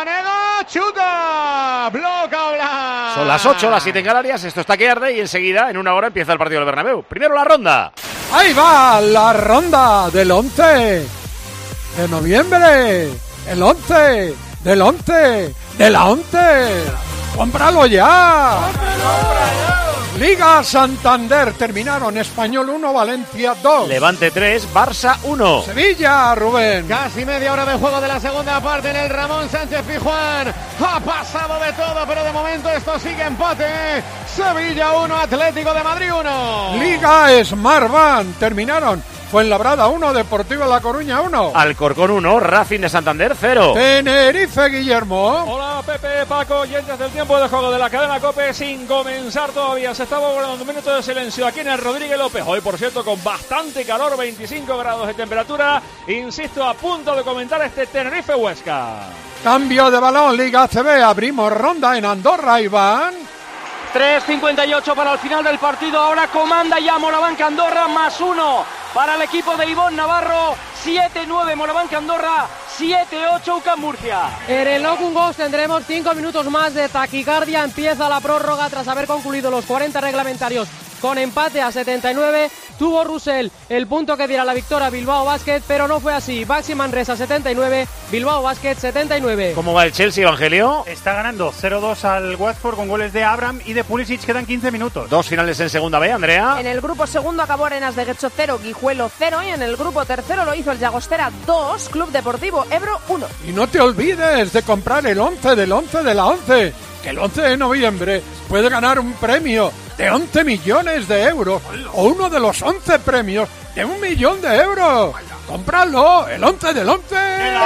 Speaker 2: chuta, bloca Oblak.
Speaker 1: Son las 8, las 7 en Canarias, esto está que arde y enseguida, en una hora, empieza el partido del Bernabéu. Primero la ronda.
Speaker 11: Ahí va la ronda del 11 de noviembre. El 11 del 11 de la 11. ¡Cómpralo ya! Liga Santander terminaron Español 1, Valencia 2.
Speaker 1: Levante 3, Barça 1.
Speaker 11: Sevilla, Rubén.
Speaker 2: Casi media hora de juego de la segunda parte en el Ramón Sánchez Pizjuán. Ha pasado de todo, pero de momento esto sigue empate. Sevilla 1, Atlético de Madrid 1.
Speaker 11: Liga Smartbank terminaron Fuenlabrada 1, Deportivo La Coruña 1.
Speaker 1: Alcorcón 1, Racing de Santander 0.
Speaker 11: Tenerife, Guillermo.
Speaker 14: Hola Pepe, Paco, oyentes del tiempo de juego de la cadena COPE sin comenzar todavía. Se estaba guardando un minuto de silencio aquí en el Rodríguez López. Hoy, por cierto, con bastante calor, 25 grados de temperatura. Insisto, a punto de comentar este Tenerife Huesca.
Speaker 11: Cambio de balón, Liga ACB. Abrimos ronda en Andorra, Iván.
Speaker 4: 3:58 para el final del partido. Ahora comanda ya Morabanc Andorra, +1 para el equipo de Ivón Navarro. 7-9 Morabanc Andorra, 7-8 UCAM Murcia.
Speaker 5: En el Locum Ghost tendremos 5 minutos más de taquicardia. Empieza la prórroga tras haber concluido los 40 reglamentarios con empate a 79. Tuvo Russell el punto que diera la victoria a Bilbao Basket, pero no fue así. Baxi Manresa 79, Bilbao Basket 79.
Speaker 1: ¿Cómo va el Chelsea, Evangelio?
Speaker 6: Está ganando 0-2 al Watford con goles de Abraham y de Pulisic. Quedan 15 minutos.
Speaker 1: 2 finales en segunda B, Andrea.
Speaker 15: En el grupo segundo acabó Arenas de Guecho 0, Guijuelo 0, y en el grupo tercero lo hizo el Llagostera 2, Club Deportivo Ebro 1.
Speaker 11: Y no te olvides de comprar el 11 del 11 de la 11, que el 11 de noviembre puede ganar un premio de 11 millones de euros o uno de los 11 premios de 1 millón de euros. ¡Cómpralo! ¡El 11 del 11!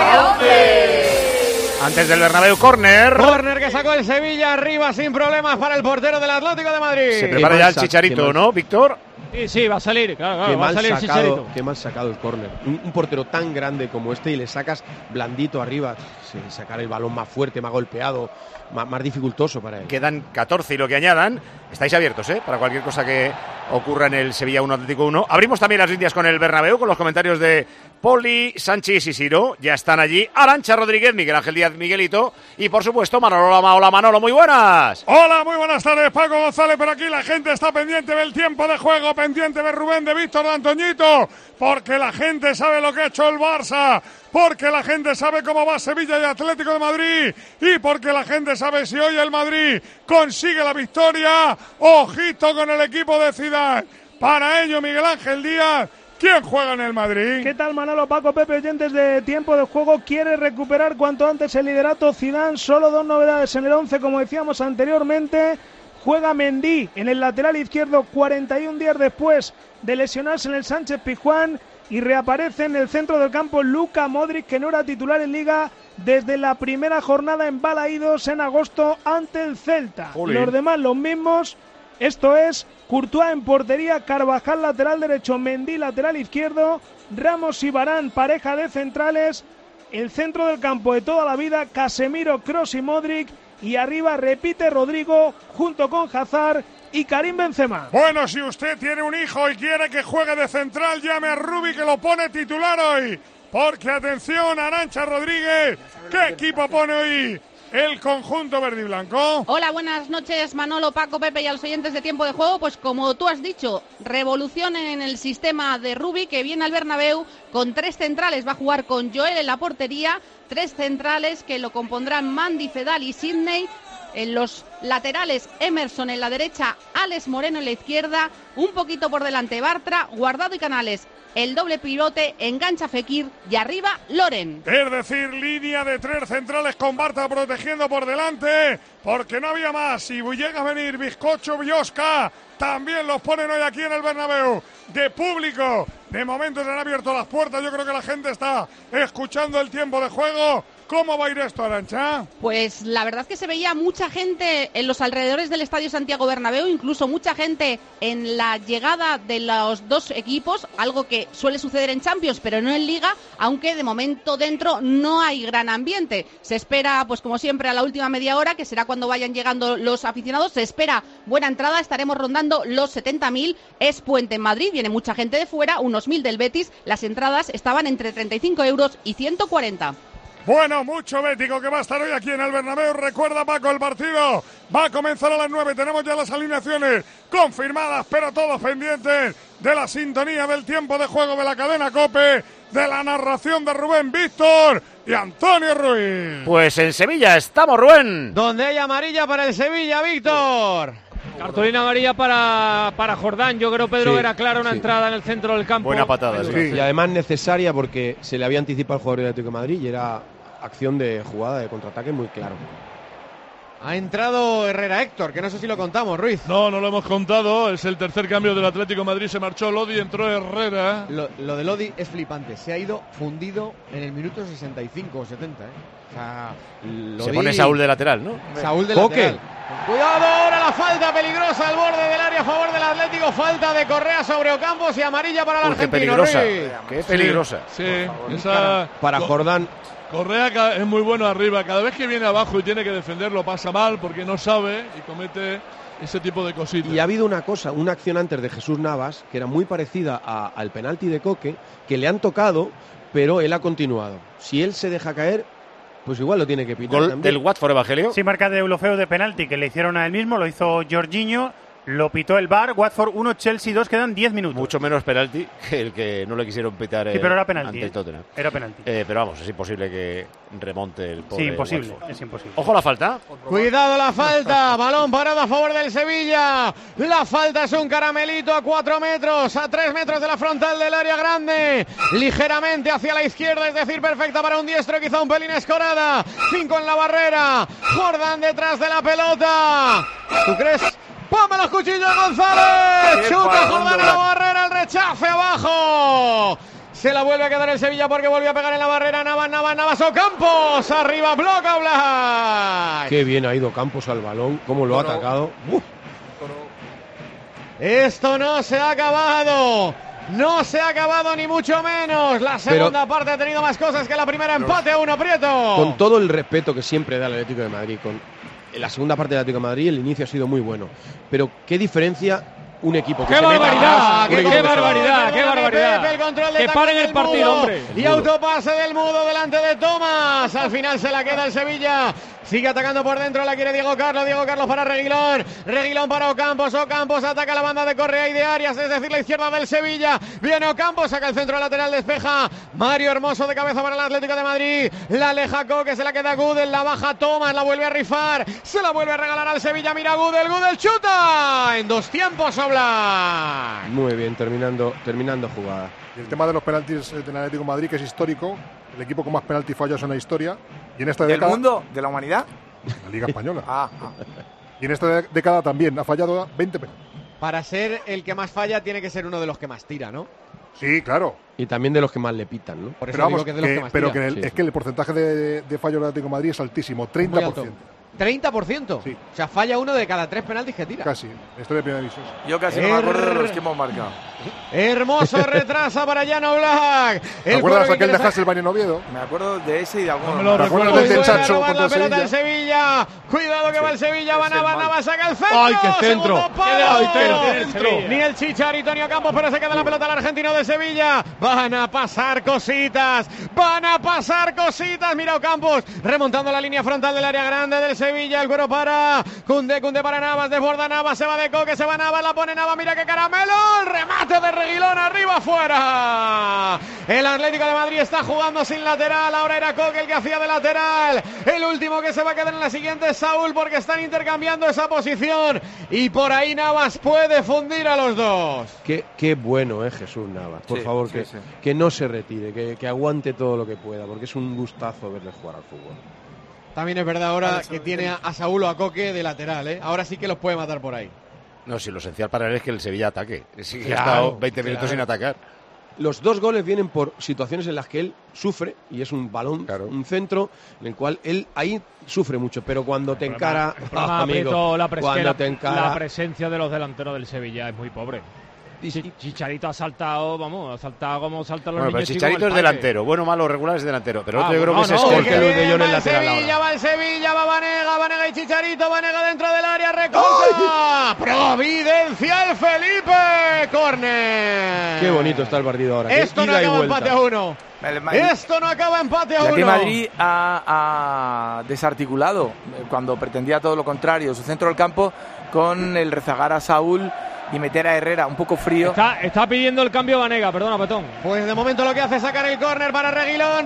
Speaker 1: Antes del Bernabéu, córner.
Speaker 2: Córner que sacó el Sevilla arriba sin problemas para el portero del Atlético de Madrid.
Speaker 1: Se prepara ya el Chicharito, ¿no, Víctor?
Speaker 14: Sí, va a salir, claro, va a salir
Speaker 10: Chicharito. Qué mal sacado el córner. Un portero tan grande como este y le sacas blandito arriba. Sí, sacar el balón más fuerte, más golpeado, más dificultoso para él.
Speaker 1: Quedan 14 y lo que añadan. Estáis abiertos, para cualquier cosa que ocurra en el Sevilla 1 Atlético 1. Abrimos también las líneas con el Bernabéu, con los comentarios de Poli, Sánchez y Siro. Ya están allí Arantxa Rodríguez, Miguel Ángel Díaz, Miguelito y por supuesto Manolo. Hola Manolo, muy buenas.
Speaker 8: Hola, muy buenas tardes, Paco González. Por aquí la gente está pendiente del tiempo de juego, pendiente de Rubén, de Víctor, de Antoñito, porque la gente sabe lo que ha hecho el Barça, porque la gente sabe cómo va Sevilla y Atlético de Madrid, y porque la gente sabe si hoy el Madrid consigue la victoria. Ojito con el equipo de Zidane. Para ello, Miguel Ángel Díaz, ¿quién juega en el Madrid?
Speaker 16: ¿Qué tal, Manolo, Paco, Pepe, oyentes de tiempo de juego? Quiere recuperar cuanto antes el liderato Zidane. Solo 2 novedades en el 11, como decíamos anteriormente. Juega Mendy en el lateral izquierdo 41 días después de lesionarse en el Sánchez Pizjuán, y reaparece en el centro del campo Luka Modric, que no era titular en Liga desde la primera jornada en Balaídos en agosto ante el Celta.
Speaker 1: Jolín.
Speaker 16: Los demás los mismos. Esto es Courtois en portería, Carvajal lateral derecho, Mendy lateral izquierdo, Ramos y Varane pareja de centrales, el centro del campo de toda la vida, Casemiro, Kroos y Modric, y arriba repite Rodrigo junto con Hazard y Karim Benzema.
Speaker 8: Bueno, si usted tiene un hijo y quiere que juegue de central, llame a Rubi, que lo pone titular hoy. porque atención, Arantxa Rodríguez, ¿qué equipo pone hoy el conjunto verde y blanco?
Speaker 17: Hola, buenas noches, Manolo, Paco, Pepe y a los oyentes de Tiempo de Juego. Pues como tú has dicho, revolución en el sistema de Rubi, que viene al Bernabéu con 3 centrales. Va a jugar con Joel en la portería, 3 centrales que lo compondrán Mandy, Fedal y Sidney. En los laterales, Emerson en la derecha, Alex Moreno en la izquierda, un poquito por delante Bartra, Guardado y Canales. El doble pivote, engancha Fekir y arriba Loren.
Speaker 8: Es decir, línea de 3 centrales con Bartra protegiendo por delante, porque no había más. Y llega a venir Bizcocho, Biosca, también los ponen hoy aquí en el Bernabéu. De público, de momento se han abierto las puertas. Yo creo que la gente está escuchando el tiempo de juego. ¿Cómo va a ir esto, Arantxa?
Speaker 17: Pues la verdad es que se veía mucha gente en los alrededores del Estadio Santiago Bernabéu, incluso mucha gente en la llegada de los dos equipos, algo que suele suceder en Champions, pero no en Liga, aunque de momento dentro no hay gran ambiente. Se espera, pues como siempre, a la última media hora, que será cuando vayan llegando los aficionados. Se espera buena entrada, estaremos rondando los 70.000. Es puente en Madrid, viene mucha gente de fuera, unos 1.000 del Betis. Las entradas estaban entre 35 euros y 140.
Speaker 8: Bueno, mucho bético que va a estar hoy aquí en el Bernabéu. Recuerda, Paco, el partido va a comenzar a las 9. Tenemos ya las alineaciones confirmadas, pero todos pendientes de la sintonía del tiempo de juego de la cadena COPE, de la narración de Rubén Víctor y Antonio Ruiz.
Speaker 1: Pues en Sevilla estamos, Rubén.
Speaker 2: Donde hay amarilla para el Sevilla, Víctor.
Speaker 5: Cartulina amarilla para Jordán. Yo creo, Pedro,
Speaker 10: Sí,
Speaker 5: era clara una entrada en el centro del campo.
Speaker 1: Buena patada.
Speaker 10: Sí. Y además necesaria porque se le había anticipado al jugador del Atlético de Madrid y era acción de jugada de contraataque muy claro.
Speaker 2: Ha entrado Herrera Héctor, que no sé si lo contamos, Ruiz.
Speaker 8: No lo hemos contado. Es el tercer cambio del Atlético de Madrid. Se marchó Lodi, entró Herrera.
Speaker 2: Lo de Lodi es flipante. Se ha ido fundido en el minuto 65 o 70. O sea, Lodi...
Speaker 1: Se pone Saúl de lateral, ¿no?
Speaker 2: Saúl de lateral. Cuidado ahora la falta peligrosa al borde del área a favor del Atlético. Falta de Correa sobre Ocampos y amarilla para el argentino.
Speaker 1: Qué peligrosa.
Speaker 2: Ruiz.
Speaker 1: Qué peligrosa.
Speaker 8: Sí, esa...
Speaker 10: Para Jordán.
Speaker 8: Correa es muy bueno arriba. Cada vez que viene abajo y tiene que defenderlo pasa mal porque no sabe y comete ese tipo de cositas.
Speaker 10: Y ha habido una acción antes de Jesús Navas que era muy parecida al penalti de Coque, que le han tocado, pero él ha continuado. Si él se deja caer, pues igual lo tiene que pitar.
Speaker 1: Gol
Speaker 10: también.
Speaker 1: del Watford, Evangelio.
Speaker 6: Sí, marca de Eulofeu de penalti que le hicieron a él mismo, lo hizo Jorginho. Lo pitó el VAR, Watford 1, Chelsea 2, quedan 10 minutos.
Speaker 1: Mucho menos penalti que el que no le quisieron pitar
Speaker 6: sí, pero era penalti,
Speaker 1: ante el Tottenham.
Speaker 6: Era penalti.
Speaker 1: Pero vamos, es imposible que remonte el pobre
Speaker 6: Sí, imposible,
Speaker 1: Watford.
Speaker 6: es imposible.
Speaker 1: Ojo la falta.
Speaker 2: Cuidado la falta, balón parado a favor del Sevilla. La falta es un caramelito a 4 metros, a 3 metros de la frontal del área grande. Ligeramente hacia la izquierda, es decir, perfecta para un diestro, quizá un pelín escorada. 5 en la barrera, Jordán detrás de la pelota. ¿Tú crees? ¡Ponme los cuchillos, González! ¡Chuta Jordán a la barrera, el rechace abajo! Se la vuelve a quedar el Sevilla porque volvió a pegar en la barrera Navas Ocampos. Arriba, bloca Black.
Speaker 10: Qué bien ha ido Campos al balón, cómo lo ha atacado.
Speaker 2: Esto no se ha acabado. No se ha acabado ni mucho menos. La segunda parte ha tenido más cosas que la primera. Empate a 1, Prieto.
Speaker 10: Con todo el respeto que siempre da el Atlético de Madrid, en la segunda parte del Atlético de Madrid el inicio ha sido muy bueno. Pero qué diferencia un equipo que
Speaker 5: ¡Qué
Speaker 10: se meta
Speaker 5: barbaridad!
Speaker 10: atrás,
Speaker 5: ¡Qué barbaridad! ¡Qué barbaridad! Que paren el partido, hombre.
Speaker 2: Y autopase del Mudo delante de Tomás. Al final se la queda el Sevilla. Sigue atacando por dentro, la quiere Diego Carlos para Reguilón. Reguilón para Ocampos ataca la banda de Correa y de Arias, es decir, la izquierda del Sevilla. Viene Ocampos, saca el centro lateral, despeja Mario Hermoso de cabeza para el Atlético de Madrid. La aleja Coque, se la queda Gudel, la baja Tomás, la vuelve a rifar, se la vuelve a regalar al Sevilla. Mira Gudel chuta en 2 tiempos, Oblak.
Speaker 10: Muy bien, terminando jugada.
Speaker 13: Y el tema de los penaltis del Atlético de Madrid, que es histórico, el equipo con más penaltis fallados en la historia. Y en esta
Speaker 9: ¿Del
Speaker 13: década,
Speaker 9: mundo? ¿De la humanidad?
Speaker 13: la Liga Española. Y en esta década también ha fallado 20 penaltis.
Speaker 2: Para ser el que más falla, tiene que ser uno de los que más tira, ¿no?
Speaker 13: Sí, claro.
Speaker 10: Y también de los que más le pitan, ¿no?
Speaker 2: Por eso
Speaker 13: Pero vamos,
Speaker 2: digo que es de los que más
Speaker 13: pero
Speaker 2: tira.
Speaker 13: es que el porcentaje de fallo del Atlético de Madrid es altísimo, 30%.
Speaker 2: 30%.
Speaker 13: Sí.
Speaker 2: O sea, falla uno de cada 3 penaltis que tira.
Speaker 13: Casi. Estoy de primera división.
Speaker 9: Yo casi no me acuerdo de los que hemos marcado.
Speaker 2: Hermoso retrasa para Jan Oblak.
Speaker 13: ¿Te acuerdas aquel de Hasselbaink en Oviedo?
Speaker 9: Me acuerdo de ese y de alguno.
Speaker 13: ¿Te acuerdas del de Chacho contra
Speaker 2: la pelota
Speaker 13: el
Speaker 2: del Sevilla? Cuidado que va el Sevilla. Navas saca el centro.
Speaker 11: ¡Ay, qué centro!
Speaker 2: Ni el Chicharito ni Ocampos, pero se queda la pelota al argentino de Sevilla. Van a pasar cositas. Mira Ocampos remontando la línea frontal del área grande del Sevilla. El cuero para Koundé para Navas. Desborda Navas, se va de Coque, se va Navas, la pone Navas. Mira qué caramelo. El remate de Reguilón arriba afuera. El Atlético de Madrid está jugando sin lateral. Ahora era Coque el que hacía de lateral. El último que se va a quedar en la siguiente es Saúl, porque están intercambiando esa posición. Y por ahí Navas puede fundir a los dos.
Speaker 10: Qué bueno es Jesús Navas. Por favor, que no se retire, que aguante todo lo que pueda, porque es un gustazo verle jugar al fútbol.
Speaker 2: También es verdad ahora que tiene a Saúl o a Coque de lateral, Ahora sí que los puede matar por ahí.
Speaker 1: No, si lo esencial para él es que el Sevilla ataque. Sí, que ha estado 20 minutos sin atacar.
Speaker 10: Los dos goles vienen por situaciones en las que él sufre, y es un balón, un centro, en el cual él ahí sufre mucho, pero cuando te encara,
Speaker 14: la presencia de los delanteros del Sevilla es muy pobre. Chicharito ha saltado como saltan los niños.
Speaker 1: Pero Chicharito es delantero, bueno, malo, regular es delantero, pero otro yo creo que es
Speaker 2: escolta. Va el Sevilla, va Vanega y Chicharito, Vanega dentro del área, recorta. Providencial Felipe, córner.
Speaker 10: Qué bonito está el partido ahora.
Speaker 2: Esto no acaba empate a 1. Esto no acaba empate a 1.
Speaker 9: El Madrid ha desarticulado, cuando pretendía todo lo contrario, su centro del campo, con el rezagar a Saúl y meter a Herrera un poco frío.
Speaker 14: Está pidiendo el cambio Vanega, perdona, Petón.
Speaker 2: Pues de momento lo que hace es sacar el córner para Reguilón,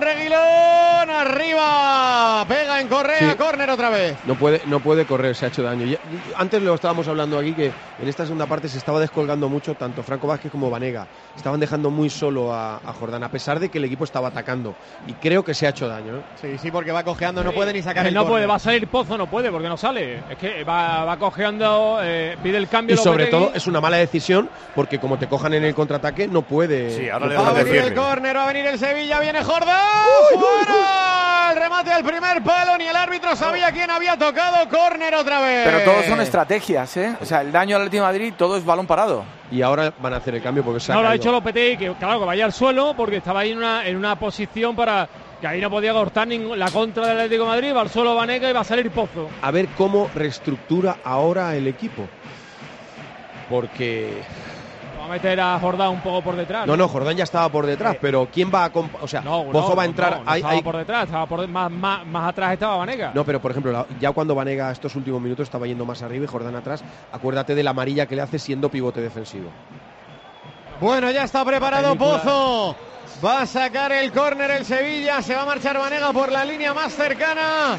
Speaker 2: arriba, pega en Correa, córner otra vez.
Speaker 10: No puede correr, se ha hecho daño. Antes lo estábamos hablando aquí, que en esta segunda parte se estaba descolgando mucho tanto Franco Vázquez como Vanega. Estaban dejando muy solo a Jordán, a pesar de que el equipo estaba atacando. Y creo que se ha hecho daño.
Speaker 2: Sí, porque va cojeando, no puede ni sacar el
Speaker 14: córner.
Speaker 2: No puede,
Speaker 14: va a salir Pozo, no puede, porque no sale. Es que va cojeando, pide el cambio.
Speaker 10: Y sobre todo es una mala decisión, porque como te cojan en el contraataque no puede.
Speaker 1: Sí, ahora
Speaker 2: va a venir el córner, va a venir el Sevilla, viene Jordán, ¡fuera! El remate al primer palo, ni el árbitro sabía quién había tocado, córner otra vez.
Speaker 9: Pero todos son estrategias, O sea, el daño al Atlético de Madrid, todo es balón parado.
Speaker 10: Y ahora van a hacer el cambio porque se ha caído.
Speaker 14: Lo ha hecho Lopetegui, que claro, que vaya al suelo, porque estaba ahí en una posición para que ahí no podía cortar la contra del Atlético de Madrid, va al suelo Vanega y va a salir Pozo.
Speaker 10: A ver cómo reestructura ahora el equipo. Porque
Speaker 14: va a meter a Jordán un poco por detrás.
Speaker 10: No, Jordán ya estaba por detrás, pero ¿quién va a Pozo va a entrar?
Speaker 14: No estaba por detrás, más atrás estaba Vanega.
Speaker 10: No, pero por ejemplo, ya cuando Vanega estos últimos minutos estaba yendo más arriba y Jordán atrás, acuérdate de la amarilla que le hace siendo pivote defensivo.
Speaker 2: Bueno, ya está preparado Pozo. Va a sacar el córner el Sevilla, se va a marchar Vanega por la línea más cercana.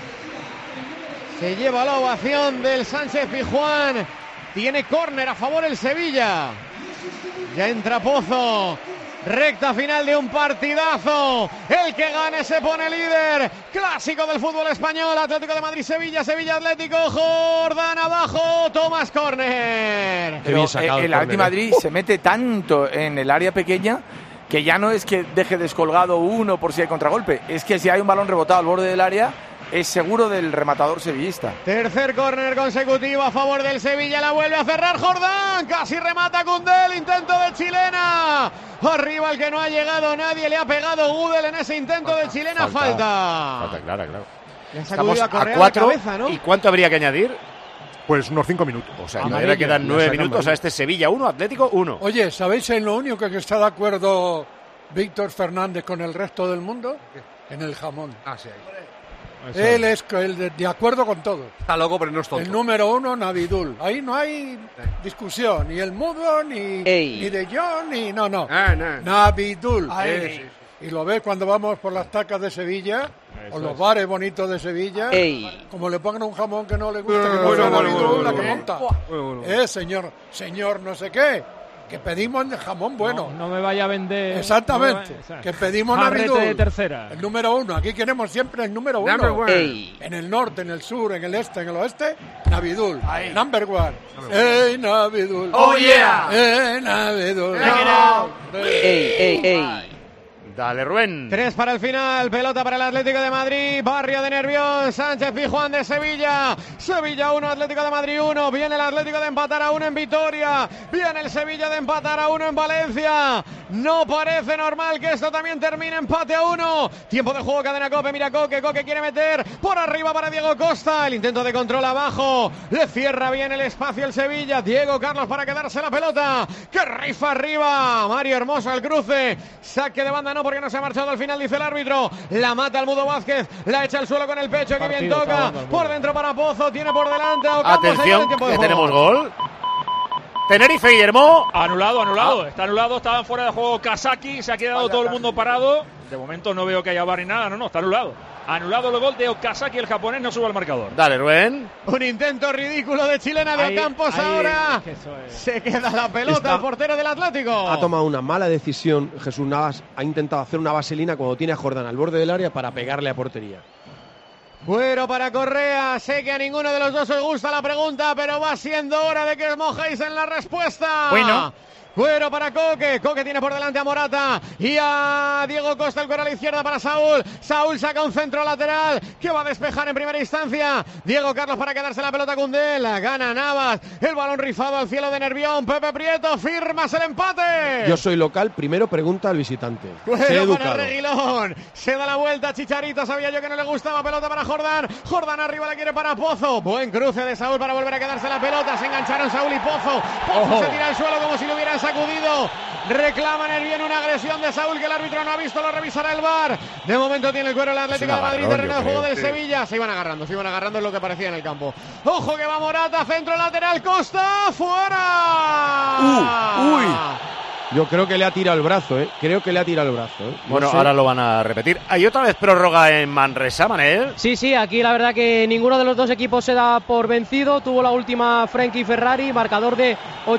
Speaker 2: Se lleva la ovación del Sánchez Pizjuán. Tiene córner a favor el Sevilla. Ya entra Pozo. Recta final de un partidazo. El que gane se pone líder. Clásico del fútbol español. Atlético de Madrid, Sevilla, Sevilla Atlético. Jordán abajo. Tomás córner.
Speaker 9: Pero el Atlético de Madrid se mete tanto en el área pequeña que ya no es que deje descolgado uno por si hay contragolpe. Es que si hay un balón rebotado al borde del área, es seguro del rematador sevillista.
Speaker 2: Tercer córner consecutivo a favor del Sevilla, la vuelve a cerrar Jordán, casi remata Koundé, el intento de chilena, arriba el que no ha llegado nadie, le ha pegado Gudel en ese intento de chilena, falta
Speaker 1: clara, claro.
Speaker 2: Estamos a 4, ¿no?
Speaker 1: ¿Y cuánto habría que añadir?
Speaker 13: Pues unos 5 minutos.
Speaker 1: O sea, no era que dan 9 minutos a este Sevilla 1, Atlético 1.
Speaker 11: Oye, ¿sabéis en lo único que está de acuerdo Víctor Fernández con el resto del mundo? En el jamón.
Speaker 12: Sí.
Speaker 11: Él es de acuerdo con todo.
Speaker 12: Está loco, pero no es tonto.
Speaker 11: El número 1, Navidul. Ahí no hay discusión. Ni el Mudo, ni De Jong, ni... No. Navidul. Y lo ves cuando vamos por las tacas de Sevilla, o los bares bonitos de Sevilla, como le pongan un jamón que no le gusta, que no sea Navidul, la que monta. Señor no sé qué. Que pedimos jamón bueno.
Speaker 14: No me vaya a vender.
Speaker 11: Exactamente. Que pedimos Navidul.
Speaker 14: De tercera.
Speaker 11: El número 1. Aquí queremos siempre el número 1. En el norte, en el sur, en el este, en el oeste, Navidul. Number 1. ¡Ey, Navidul!
Speaker 12: ¡Oh, yeah!
Speaker 11: ¡Ey, Navidul!
Speaker 1: Dale, Rubén.
Speaker 2: 3 para el final, pelota para el Atlético de Madrid, Barrio de Nervión, Sánchez Pizjuán de Sevilla, Sevilla 1, Atlético de Madrid 1, viene el Atlético de empatar a 1 en Vitoria, viene el Sevilla de empatar a 1 en Valencia, no parece normal que esto también termine empate a 1, tiempo de juego, cadena Cope, mira Coque quiere meter por arriba para Diego Costa, el intento de control abajo, le cierra bien el espacio el Sevilla, Diego Carlos para quedarse la pelota, que rifa arriba, Mario Hermoso al cruce, saque de banda no porque no se ha marchado al final, dice el árbitro, la mata el Mudo Vázquez, la echa al suelo con el pecho, que bien toca, por dentro para Pozo, tiene por delante a Ocampo.
Speaker 1: Atención, que tenemos gol. Tenerife, Guillermo.
Speaker 14: Anulado, está anulado, estaban fuera de juego Kazaki, se ha quedado todo el mundo parado, de momento no veo que haya VAR ni nada, no, está anulado. Anulado el gol de Okazaki, el japonés no sube al marcador.
Speaker 1: Dale, Rubén.
Speaker 2: Un intento ridículo de chilena de Ocampos ahora. Se queda la pelota el portero del Atlético.
Speaker 10: Ha tomado una mala decisión Jesús Navas, ha intentado hacer una vaselina cuando tiene a Jordán al borde del área para pegarle a portería.
Speaker 2: Fuero para Correa, sé que a ninguno de los dos os gusta la pregunta, pero va siendo hora de que os mojéis en la respuesta.
Speaker 14: Bueno.
Speaker 2: Cuero para Coque tiene por delante a Morata y a Diego Costa, el cuero a la izquierda para Saúl saca un centro lateral que va a despejar en primera instancia, Diego Carlos para quedarse la pelota, Koundé, la gana Navas, el balón rifado al cielo de Nervión, Pepe Prieto, firmas el empate.
Speaker 10: Yo soy local, primero pregunta al visitante.
Speaker 2: Cuero para Reguilón, se da la vuelta Chicharito, sabía yo que no le gustaba, pelota para Jordán arriba la quiere para Pozo, buen cruce de Saúl para volver a quedarse la pelota, se engancharon Saúl y Pozo se tira al suelo como si lo hubieran sacudido, reclaman el bien una agresión de Saúl que el árbitro no ha visto, lo revisará el VAR. De momento tiene el cuero el Atlético de Madrid, terreno de juego del Sevilla, se iban agarrando es lo que parecía en el campo. Ojo que va Morata, centro lateral, Costa, fuera.
Speaker 10: Uy. Yo creo que le ha tirado el brazo,
Speaker 1: Bueno,
Speaker 10: sé.
Speaker 1: ahora lo van a repetir. ¿Hay otra vez prórroga en Manresa, Manel?
Speaker 5: Sí, aquí la verdad que ninguno de los dos equipos se da por vencido. Tuvo la última Frankie Ferrari, marcador de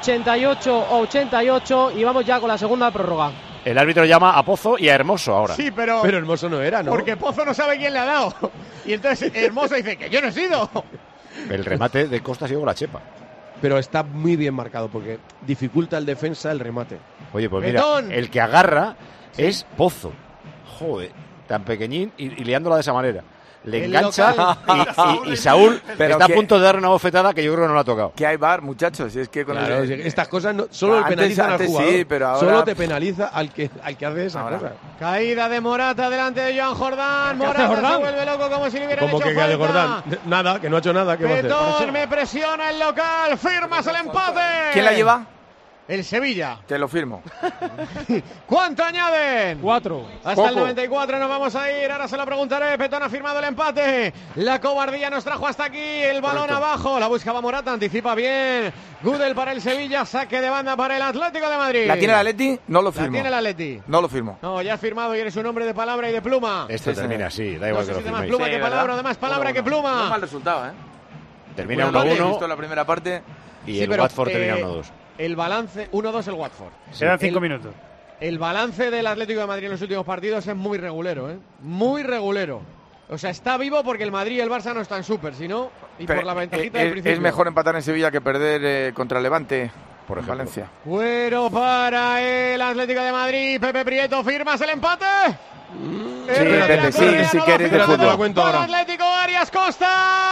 Speaker 5: 88-88 y vamos ya con la segunda prórroga.
Speaker 1: El árbitro llama a Pozo y a Hermoso ahora.
Speaker 2: Sí, pero
Speaker 10: Hermoso no era, ¿no?
Speaker 2: Porque Pozo no sabe quién le ha dado. Y entonces Hermoso dice que yo no he sido.
Speaker 1: El remate de Costa ha sido con la chepa.
Speaker 10: Pero está muy bien marcado porque dificulta el defensa el remate.
Speaker 1: Oye, pues mira, el que agarra es Pozo. Joder, tan pequeñín y liándola de esa manera. Le engancha y Saúl está a punto de dar una bofetada que yo creo que no la ha tocado.
Speaker 9: Que hay VAR, muchachos. Es que con
Speaker 10: estas cosas no, solo penalizan al jugador.
Speaker 9: Sí, pero ahora
Speaker 10: solo te penaliza al que hace esa cosa.
Speaker 2: Caída de Morata delante de Joan Jordán. Morata se vuelve loco como si le hubieran hecho falta.
Speaker 10: De Jordán? Nada, que no ha hecho nada. ¿Qué va a hacer?
Speaker 2: Petón, me presiona el local. Firmas el empate.
Speaker 9: ¿Quién la lleva?
Speaker 2: El Sevilla.
Speaker 9: Te lo firmo.
Speaker 2: ¿Cuánto añaden?
Speaker 14: 4.
Speaker 2: Hasta el 94 nos vamos a ir. Ahora se lo preguntaré. Petón ha firmado el empate. La cobardía nos trajo hasta aquí. El balón abajo. La buscaba Morata. Anticipa bien. Gudel para el Sevilla. Saque de banda para el Atlético de Madrid.
Speaker 9: ¿La tiene el Atleti? No lo firmo.
Speaker 2: ¿La tiene el Atleti?
Speaker 9: No lo firmo.
Speaker 2: No, ya has firmado y eres un hombre de palabra y de pluma.
Speaker 1: Esto termina así. Da igual que lo
Speaker 2: de más
Speaker 1: firméis.
Speaker 2: pluma que palabra, de más palabra que pluma.
Speaker 9: No es mal resultado, ¿eh?
Speaker 1: Termina
Speaker 9: 1-1.
Speaker 1: 1-1.
Speaker 9: Visto la primera parte.
Speaker 1: Y el Watford termina 1-2.
Speaker 2: El balance, 1-2 el Watford.
Speaker 6: Quedan 5 minutos.
Speaker 2: El balance del Atlético de Madrid en los últimos partidos es muy regulero, ¿eh? Muy regulero. O sea, está vivo porque el Madrid y el Barça no están súper, sino y por la ventajita del principio.
Speaker 9: Es mejor empatar en Sevilla que perder contra el Levante, por ejemplo. Valencia.
Speaker 2: Cuero para el Atlético de Madrid. Pepe Prieto, ¿firmas el empate?
Speaker 9: Sí, Pepe, sí, que eres de fútbol.
Speaker 2: Para Atlético, Arias Costa.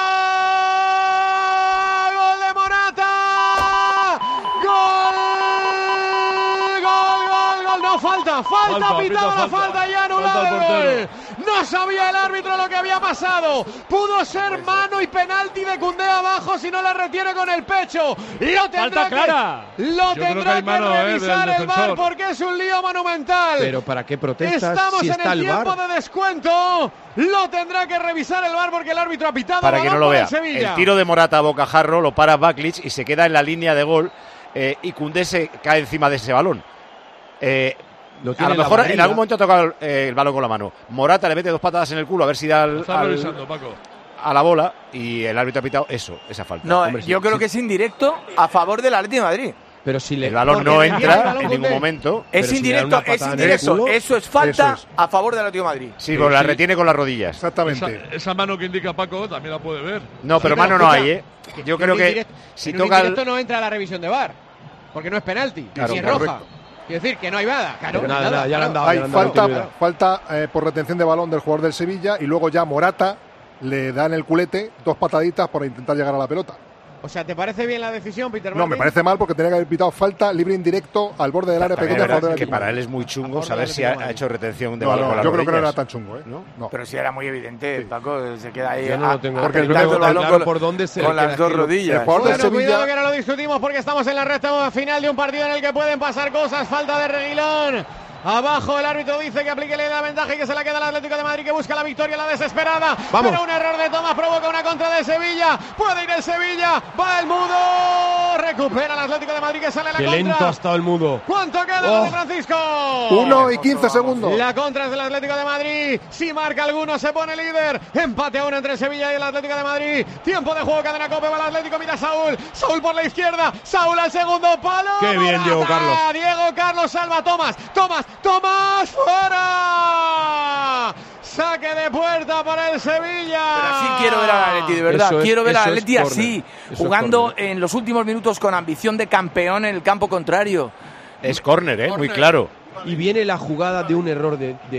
Speaker 2: Gol de Morata. Gol. No, falta pitada la falta y anulado el gol. No sabía el árbitro lo que había pasado. Pudo ser mano y penalti de Koundé abajo si no la retiene con el pecho. Lo tendrá que revisar el VAR porque es un lío monumental.
Speaker 10: Pero ¿para qué protestas?
Speaker 2: Estamos
Speaker 10: si
Speaker 2: en
Speaker 10: está
Speaker 2: el tiempo de descuento. Lo tendrá que revisar el VAR porque el árbitro ha pitado.
Speaker 1: Para que no lo vea.
Speaker 2: El
Speaker 1: tiro de Morata a bocajarro lo para Baklic y se queda en la línea de gol y Koundé se cae encima de ese balón. A lo mejor en algún momento ha tocado el balón con la mano. Morata le mete 2 patadas en el culo a ver si da a la bola y el árbitro ha pitado esa falta.
Speaker 9: No, hombre, yo creo que es indirecto a favor del Atlético de Madrid.
Speaker 10: Pero si
Speaker 1: el balón no entra en ningún momento.
Speaker 9: Es indirecto, eso es falta a favor del Atlético de Madrid.
Speaker 1: Sí, pero la retiene con las rodillas.
Speaker 13: Exactamente.
Speaker 8: Esa mano que indica Paco también la puede ver.
Speaker 1: No, pero mano no hay, ¿eh? Yo creo que si toca
Speaker 2: indirecto no entra a la revisión de VAR, porque no es penalti, ni es roja. Quiero decir que no hay nada. Claro,
Speaker 10: Pero nada, ya le han dado.
Speaker 13: Hay falta por retención de balón del jugador del Sevilla y luego ya Morata le da en el culete 2 pataditas por intentar llegar a la pelota.
Speaker 2: O sea, ¿te parece bien la decisión, Peter?
Speaker 13: No, me parece mal porque tenía que haber pitado falta libre indirecto al borde del área pequeña.
Speaker 1: Que para él es muy chungo saber si ha hecho retención de balón con las
Speaker 13: yo creo que no
Speaker 1: rodillas.
Speaker 13: era tan chungo, ¿eh?
Speaker 1: ¿No?
Speaker 9: Pero sí era muy evidente, Paco, se queda ahí.
Speaker 10: Yo no lo tengo.
Speaker 9: Porque
Speaker 10: el balón
Speaker 9: por dónde se con las 2 rodillas.
Speaker 2: Bueno, cuidado que ahora lo discutimos porque estamos en la recta final de un partido en el que pueden pasar cosas. Falta de Reguilón. Abajo el árbitro dice que aplique la ventaja y que se la queda al Atlético de Madrid, que busca la victoria, la desesperada.
Speaker 10: Vamos.
Speaker 2: Pero un error de Tomás provoca una contra de Sevilla. Puede ir el Sevilla. Va el Mudo. Recupera el Atlético de Madrid que sale a la
Speaker 10: Qué
Speaker 2: contra.
Speaker 10: lento ha estado el Mudo.
Speaker 2: ¿Cuánto queda de Francisco?
Speaker 13: 1 y 15 segundos.
Speaker 2: La contra es del Atlético de Madrid. Si marca alguno se pone líder. Empate a 1 entre Sevilla y el Atlético de Madrid. Tiempo de juego, cadena Cope, va el Atlético. Mira Saúl. Saúl por la izquierda. Saúl al segundo palo.
Speaker 10: Qué bien, Diego Carlos.
Speaker 2: Diego Carlos salva a Tomás. Tomás. ¡Fuera! Saque de puerta para el Sevilla.
Speaker 9: Pero así quiero ver al Atleti, de verdad. Quiero ver al Atleti así, jugando en los últimos minutos con ambición de campeón en el campo contrario.
Speaker 1: Es córner, muy claro.
Speaker 10: Y viene la jugada de un error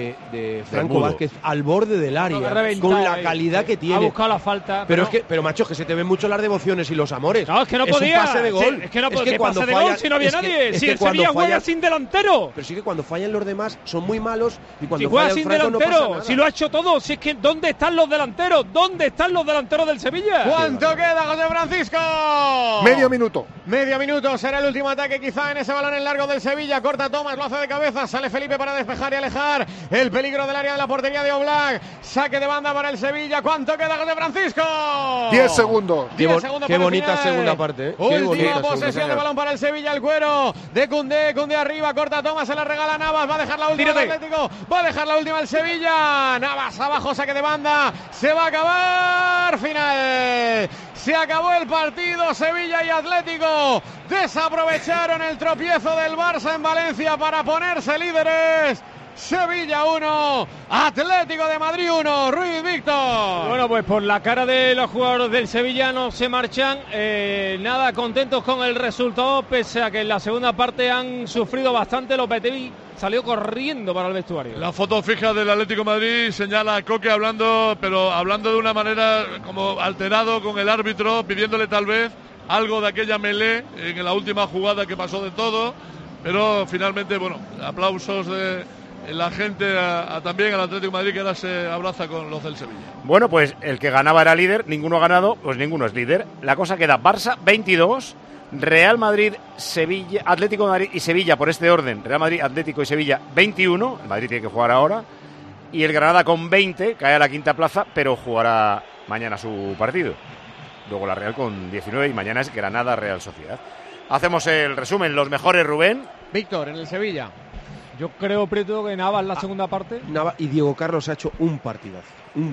Speaker 10: de Franco Vázquez al borde del área, con la calidad que tiene.
Speaker 4: Ha buscado la falta.
Speaker 10: Pero macho, que se te ven mucho las devociones y los amores.
Speaker 4: No, es que no
Speaker 10: es
Speaker 4: podía.
Speaker 10: un pase de gol.
Speaker 4: Es que no podía. Pase de gol si no había nadie. Si el Sevilla juega sin delantero.
Speaker 10: Pero sí que cuando fallan los demás son muy malos y cuando
Speaker 4: si juega
Speaker 10: falla
Speaker 4: sin
Speaker 10: Franco
Speaker 4: delantero,
Speaker 10: no pasa nada.
Speaker 4: si lo ha hecho todo, si es que ¿dónde están los delanteros? ¿Dónde están los delanteros del Sevilla?
Speaker 2: ¿Cuánto queda, José Francisco?
Speaker 13: Medio minuto.
Speaker 2: Medio minuto, será el último ataque quizá en ese balón en largo del Sevilla. Corta Tomás, lo hace de cabeza, sale Felipe para despejar y alejar el peligro del área de la portería de Oblak. Saque de banda para el Sevilla. ¿Cuánto queda, José Francisco?
Speaker 13: 10 segundos.
Speaker 10: Qué bonita segunda parte, ¿eh?
Speaker 2: Última posesión de balón para el Sevilla, el cuero de Koundé. Koundé arriba, corta Tomás, se la regala Navas. Va a dejar la última al Atlético. Va a dejar la última el Sevilla. Navas abajo, saque de banda. Se va a acabar. Final. Se acabó el partido. Sevilla y Atlético desaprovecharon el tropiezo del Barça en Valencia para ponerse líderes. Sevilla 1, Atlético de Madrid 1, Ruiz Víctor.
Speaker 4: Bueno, pues por la cara de los jugadores del Sevilla no se marchan, nada contentos con el resultado, pese a que en la segunda parte han sufrido bastante. Lopetegui salió corriendo para el vestuario.
Speaker 8: La foto fija del Atlético de Madrid señala a Coque hablando de una manera como alterado con el árbitro, pidiéndole tal vez algo de aquella melé en la última jugada que pasó de todo, pero finalmente, bueno, aplausos de la gente también al Atlético de Madrid, que ahora se abraza con los del Sevilla.
Speaker 1: Bueno, pues el que ganaba era líder, ninguno ha ganado, pues ninguno es líder. La cosa queda Barça 22, Real Madrid, Sevilla, Atlético de Madrid y Sevilla por este orden. Real Madrid, Atlético y Sevilla 21, el Madrid tiene que jugar ahora. Y el Granada con 20, cae a la quinta plaza, pero jugará mañana su partido. Luego la Real con 19 y mañana es Granada Real Sociedad. Hacemos el resumen, los mejores, Rubén.
Speaker 2: Víctor, en el Sevilla.
Speaker 4: Yo creo, Prieto, que Navas la segunda parte.
Speaker 10: Navas y Diego Carlos ha hecho un partidazo.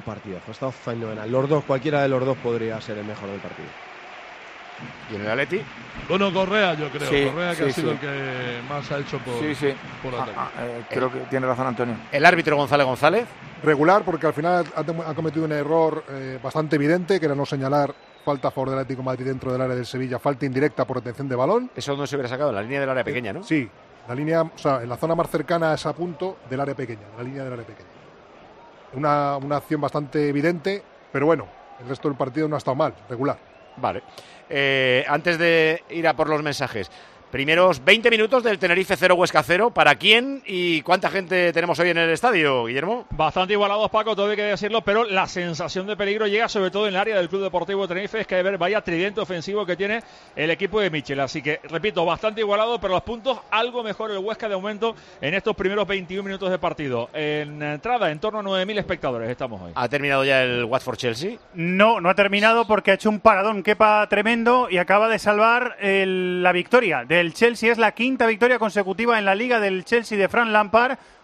Speaker 10: Ha estado fenomenal. Los dos, cualquiera de los dos podría ser el mejor del partido.
Speaker 1: ¿Y en el Atleti?
Speaker 8: Bueno, Correa, yo creo.
Speaker 9: Sí,
Speaker 8: Correa que ha sido el que más ha hecho por Atleti.
Speaker 9: Creo que tiene razón Antonio.
Speaker 1: ¿El árbitro González?
Speaker 13: Regular, porque al final ha cometido un error bastante evidente, que era no señalar falta a favor del Atlético de Madrid dentro del área del Sevilla, falta indirecta por retención de balón.
Speaker 1: Eso no se hubiera sacado en la línea del área pequeña, ¿no?
Speaker 13: Sí, la línea, o sea, en la zona más cercana a ese punto del área pequeña, la línea del área pequeña. Una acción bastante evidente, pero bueno, el resto del partido no ha estado mal, regular.
Speaker 1: Vale. Antes de ir a por los mensajes, primeros 20 minutos del Tenerife 0 Huesca 0. ¿Para quién y cuánta gente tenemos hoy en el estadio, Guillermo?
Speaker 14: Bastante igualados, Paco, todo hay que decirlo, pero la sensación de peligro llega sobre todo en el área del Club Deportivo Tenerife. Es que ver vaya tridente ofensivo que tiene el equipo de Michel. Así que, repito, bastante igualado, pero los puntos algo mejor el Huesca de momento en estos primeros 21 minutos de partido. En entrada, en torno a 9.000 espectadores estamos hoy.
Speaker 1: ¿Ha terminado ya el Watford-Chelsea?
Speaker 6: No ha terminado porque ha hecho un paradón Kepa tremendo y acaba de salvar la victoria del Chelsea. Es la quinta victoria consecutiva en la Liga del Chelsea de Frank Lampard.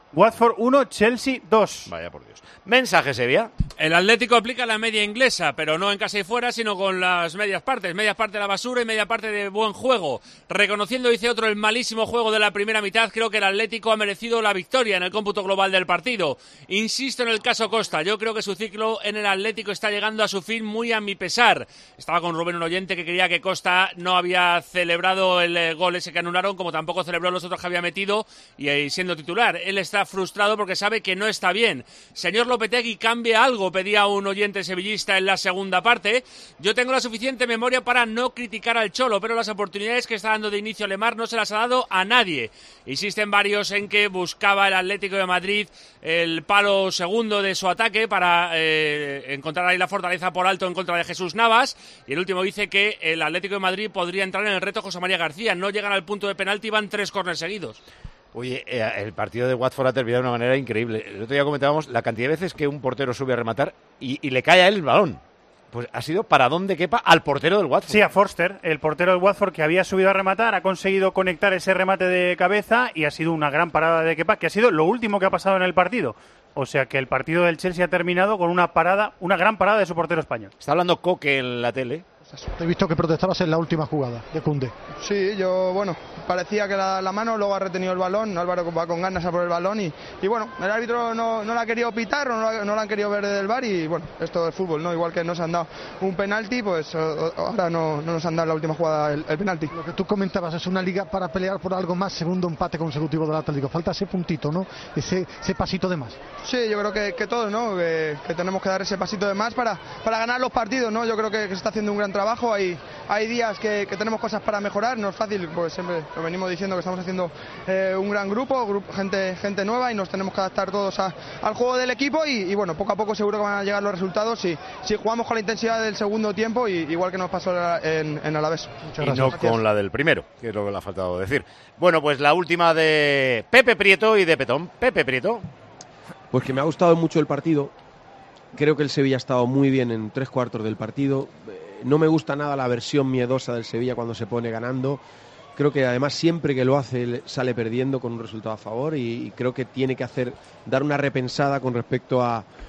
Speaker 6: Watford 1, Chelsea 2.
Speaker 1: Vaya por Dios. Mensaje, Sevilla.
Speaker 18: El Atlético aplica la media inglesa, pero no en casa y fuera, sino con las medias partes. Media parte de la basura y media parte de buen juego. Reconociendo, dice otro, el malísimo juego de la primera mitad, creo que el Atlético ha merecido la victoria en el cómputo global del partido. Insisto en el caso Costa. Yo creo que su ciclo en el Atlético está llegando a su fin muy a mi pesar. Estaba con Rubén, un oyente que creía que Costa no había celebrado el gol ese que anularon, como tampoco celebró los otros que había metido y siendo titular. Él está frustrado porque sabe que no está bien. Señor Lopetegui, cambie algo, pedía un oyente sevillista en la segunda parte. Yo tengo la suficiente memoria para no criticar al Cholo, pero las oportunidades que está dando de inicio Lemar no se las ha dado a nadie. Insisten varios en que buscaba el Atlético de Madrid el palo segundo de su ataque para encontrar ahí la fortaleza por alto en contra de Jesús Navas, y el último dice que el Atlético de Madrid podría entrar en el reto José María García. No llegan al punto de penalti, van 3 córneres seguidos.
Speaker 1: Oye, el partido de Watford ha terminado de una manera increíble. El otro día comentábamos la cantidad de veces que un portero sube a rematar y le cae a él el balón. Pues ha sido para donde quepa al portero del Watford.
Speaker 6: Sí, a Forster, el portero del Watford, que había subido a rematar, ha conseguido conectar ese remate de cabeza y ha sido una gran parada de Kepa, que ha sido lo último que ha pasado en el partido. O sea que el partido del Chelsea ha terminado con una gran parada de su portero español.
Speaker 1: Está hablando Coque en la tele.
Speaker 19: Te he visto que protestabas en la última jugada de Koundé.
Speaker 20: Sí, parecía que la mano, luego ha retenido el balón, Álvaro va con ganas a por el balón y bueno, el árbitro no la ha querido pitar, no la han querido ver desde el VAR y bueno, esto es fútbol, ¿no? Igual que nos han dado un penalti, pues ahora no nos han dado en la última jugada el penalti.
Speaker 19: Lo que tú comentabas es una liga para pelear por algo más, segundo empate consecutivo del Atlético, falta ese puntito, ¿no? Ese pasito de más.
Speaker 20: Sí, yo creo que todos, ¿no? Que tenemos que dar ese pasito de más para ganar los partidos, ¿no? Yo creo que se está haciendo un gran trabajo, hay días que tenemos cosas para mejorar, no es fácil, pues siempre lo venimos diciendo que estamos haciendo un gran grupo, gente nueva y nos tenemos que adaptar todos al juego del equipo y bueno, poco a poco seguro que van a llegar los resultados si jugamos con la intensidad del segundo tiempo igual que nos pasó en Alavés.
Speaker 1: Y no con la del primero, que es lo que le ha faltado decir. Bueno, pues la última de Pepe Prieto y de Petón. Pepe Prieto.
Speaker 10: Pues que me ha gustado mucho el partido. Creo que el Sevilla ha estado muy bien en 3/4 del partido. No me gusta nada la versión miedosa del Sevilla cuando se pone ganando. Creo que además siempre que lo hace sale perdiendo con un resultado a favor y creo que tiene que dar una repensada con respecto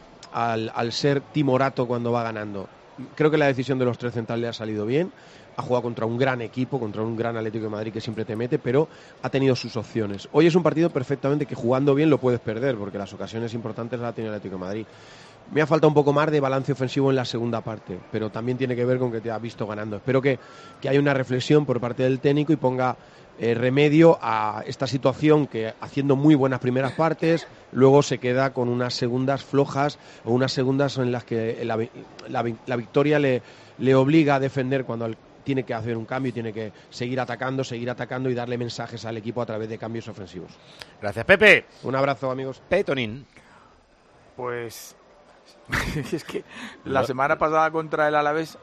Speaker 10: al ser timorato cuando va ganando. Creo que la decisión de los 3 centrales ha salido bien. Ha jugado contra un gran equipo, contra un gran Atlético de Madrid que siempre te mete, pero ha tenido sus opciones. Hoy es un partido perfectamente que jugando bien lo puedes perder, porque las ocasiones importantes las ha tenido el Atlético de Madrid. Me ha faltado un poco más de balance ofensivo en la segunda parte, pero también tiene que ver con que te ha visto ganando. Espero que haya una reflexión por parte del técnico y ponga remedio a esta situación que, haciendo muy buenas primeras partes, luego se queda con unas segundas flojas o unas segundas en las que la victoria le obliga a defender cuando tiene que hacer un cambio y tiene que seguir atacando y darle mensajes al equipo a través de cambios ofensivos.
Speaker 1: Gracias, Pepe.
Speaker 10: Un abrazo, amigos.
Speaker 1: Petonín.
Speaker 9: Pues es que la semana pasada contra el Alavés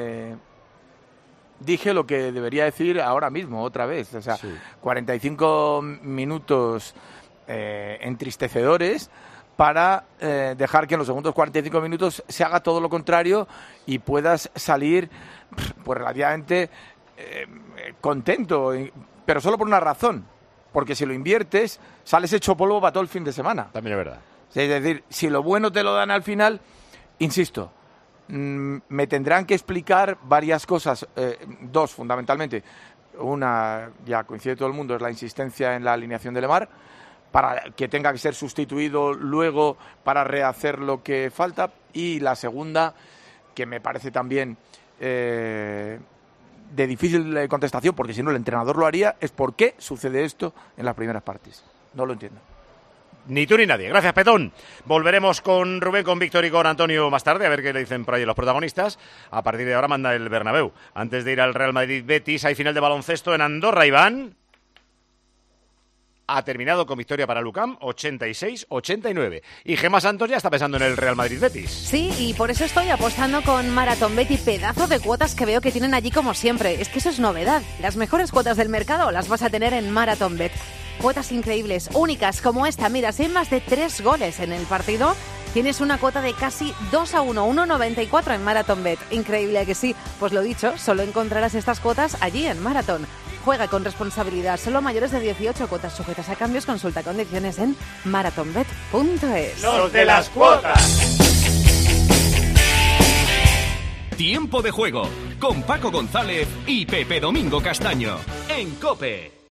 Speaker 9: dije lo que debería decir ahora mismo, otra vez. O sea, sí. 45 minutos entristecedores para dejar que en los segundos 45 minutos se haga todo lo contrario y puedas salir pues relativamente contento, pero solo por una razón, porque si lo inviertes sales hecho polvo para todo el fin de semana.
Speaker 1: También es verdad.
Speaker 9: Es decir, si lo bueno te lo dan al final, insisto, me tendrán que explicar varias cosas, 2 fundamentalmente. Una, ya coincide todo el mundo, es la insistencia en la alineación de Lemar, para que tenga que ser sustituido luego para rehacer lo que falta. Y la segunda, que me parece también de difícil contestación, porque si no el entrenador lo haría, es por qué sucede esto en las primeras partes. No lo entiendo.
Speaker 1: Ni tú ni nadie. Gracias, Petón. Volveremos con Rubén, con Víctor y con Antonio más tarde, a ver qué le dicen por ahí los protagonistas. A partir de ahora manda el Bernabéu. Antes de ir al Real Madrid-Betis, hay final de baloncesto en Andorra, Iván. Ha terminado con victoria para Lucam, 86-89. Y Gemma Santos ya está pensando en el Real Madrid-Betis.
Speaker 15: Sí, y por eso estoy apostando con Marathonbet y pedazo de cuotas que veo que tienen allí como siempre. Es que eso es novedad. Las mejores cuotas del mercado las vas a tener en Marathonbet. Cuotas increíbles, únicas como esta. Mira, si hay más de 3 goles en el partido, tienes una cuota de casi 2-1, 1,94 en Marathonbet. Increíble que sí. Pues lo dicho, solo encontrarás estas cuotas allí en Marathon. Juega con responsabilidad, solo mayores de 18, cuotas sujetas a cambios, consulta condiciones en marathonbet.es.
Speaker 1: Los de las cuotas.
Speaker 21: Tiempo de juego con Paco González y Pepe Domingo Castaño en COPE.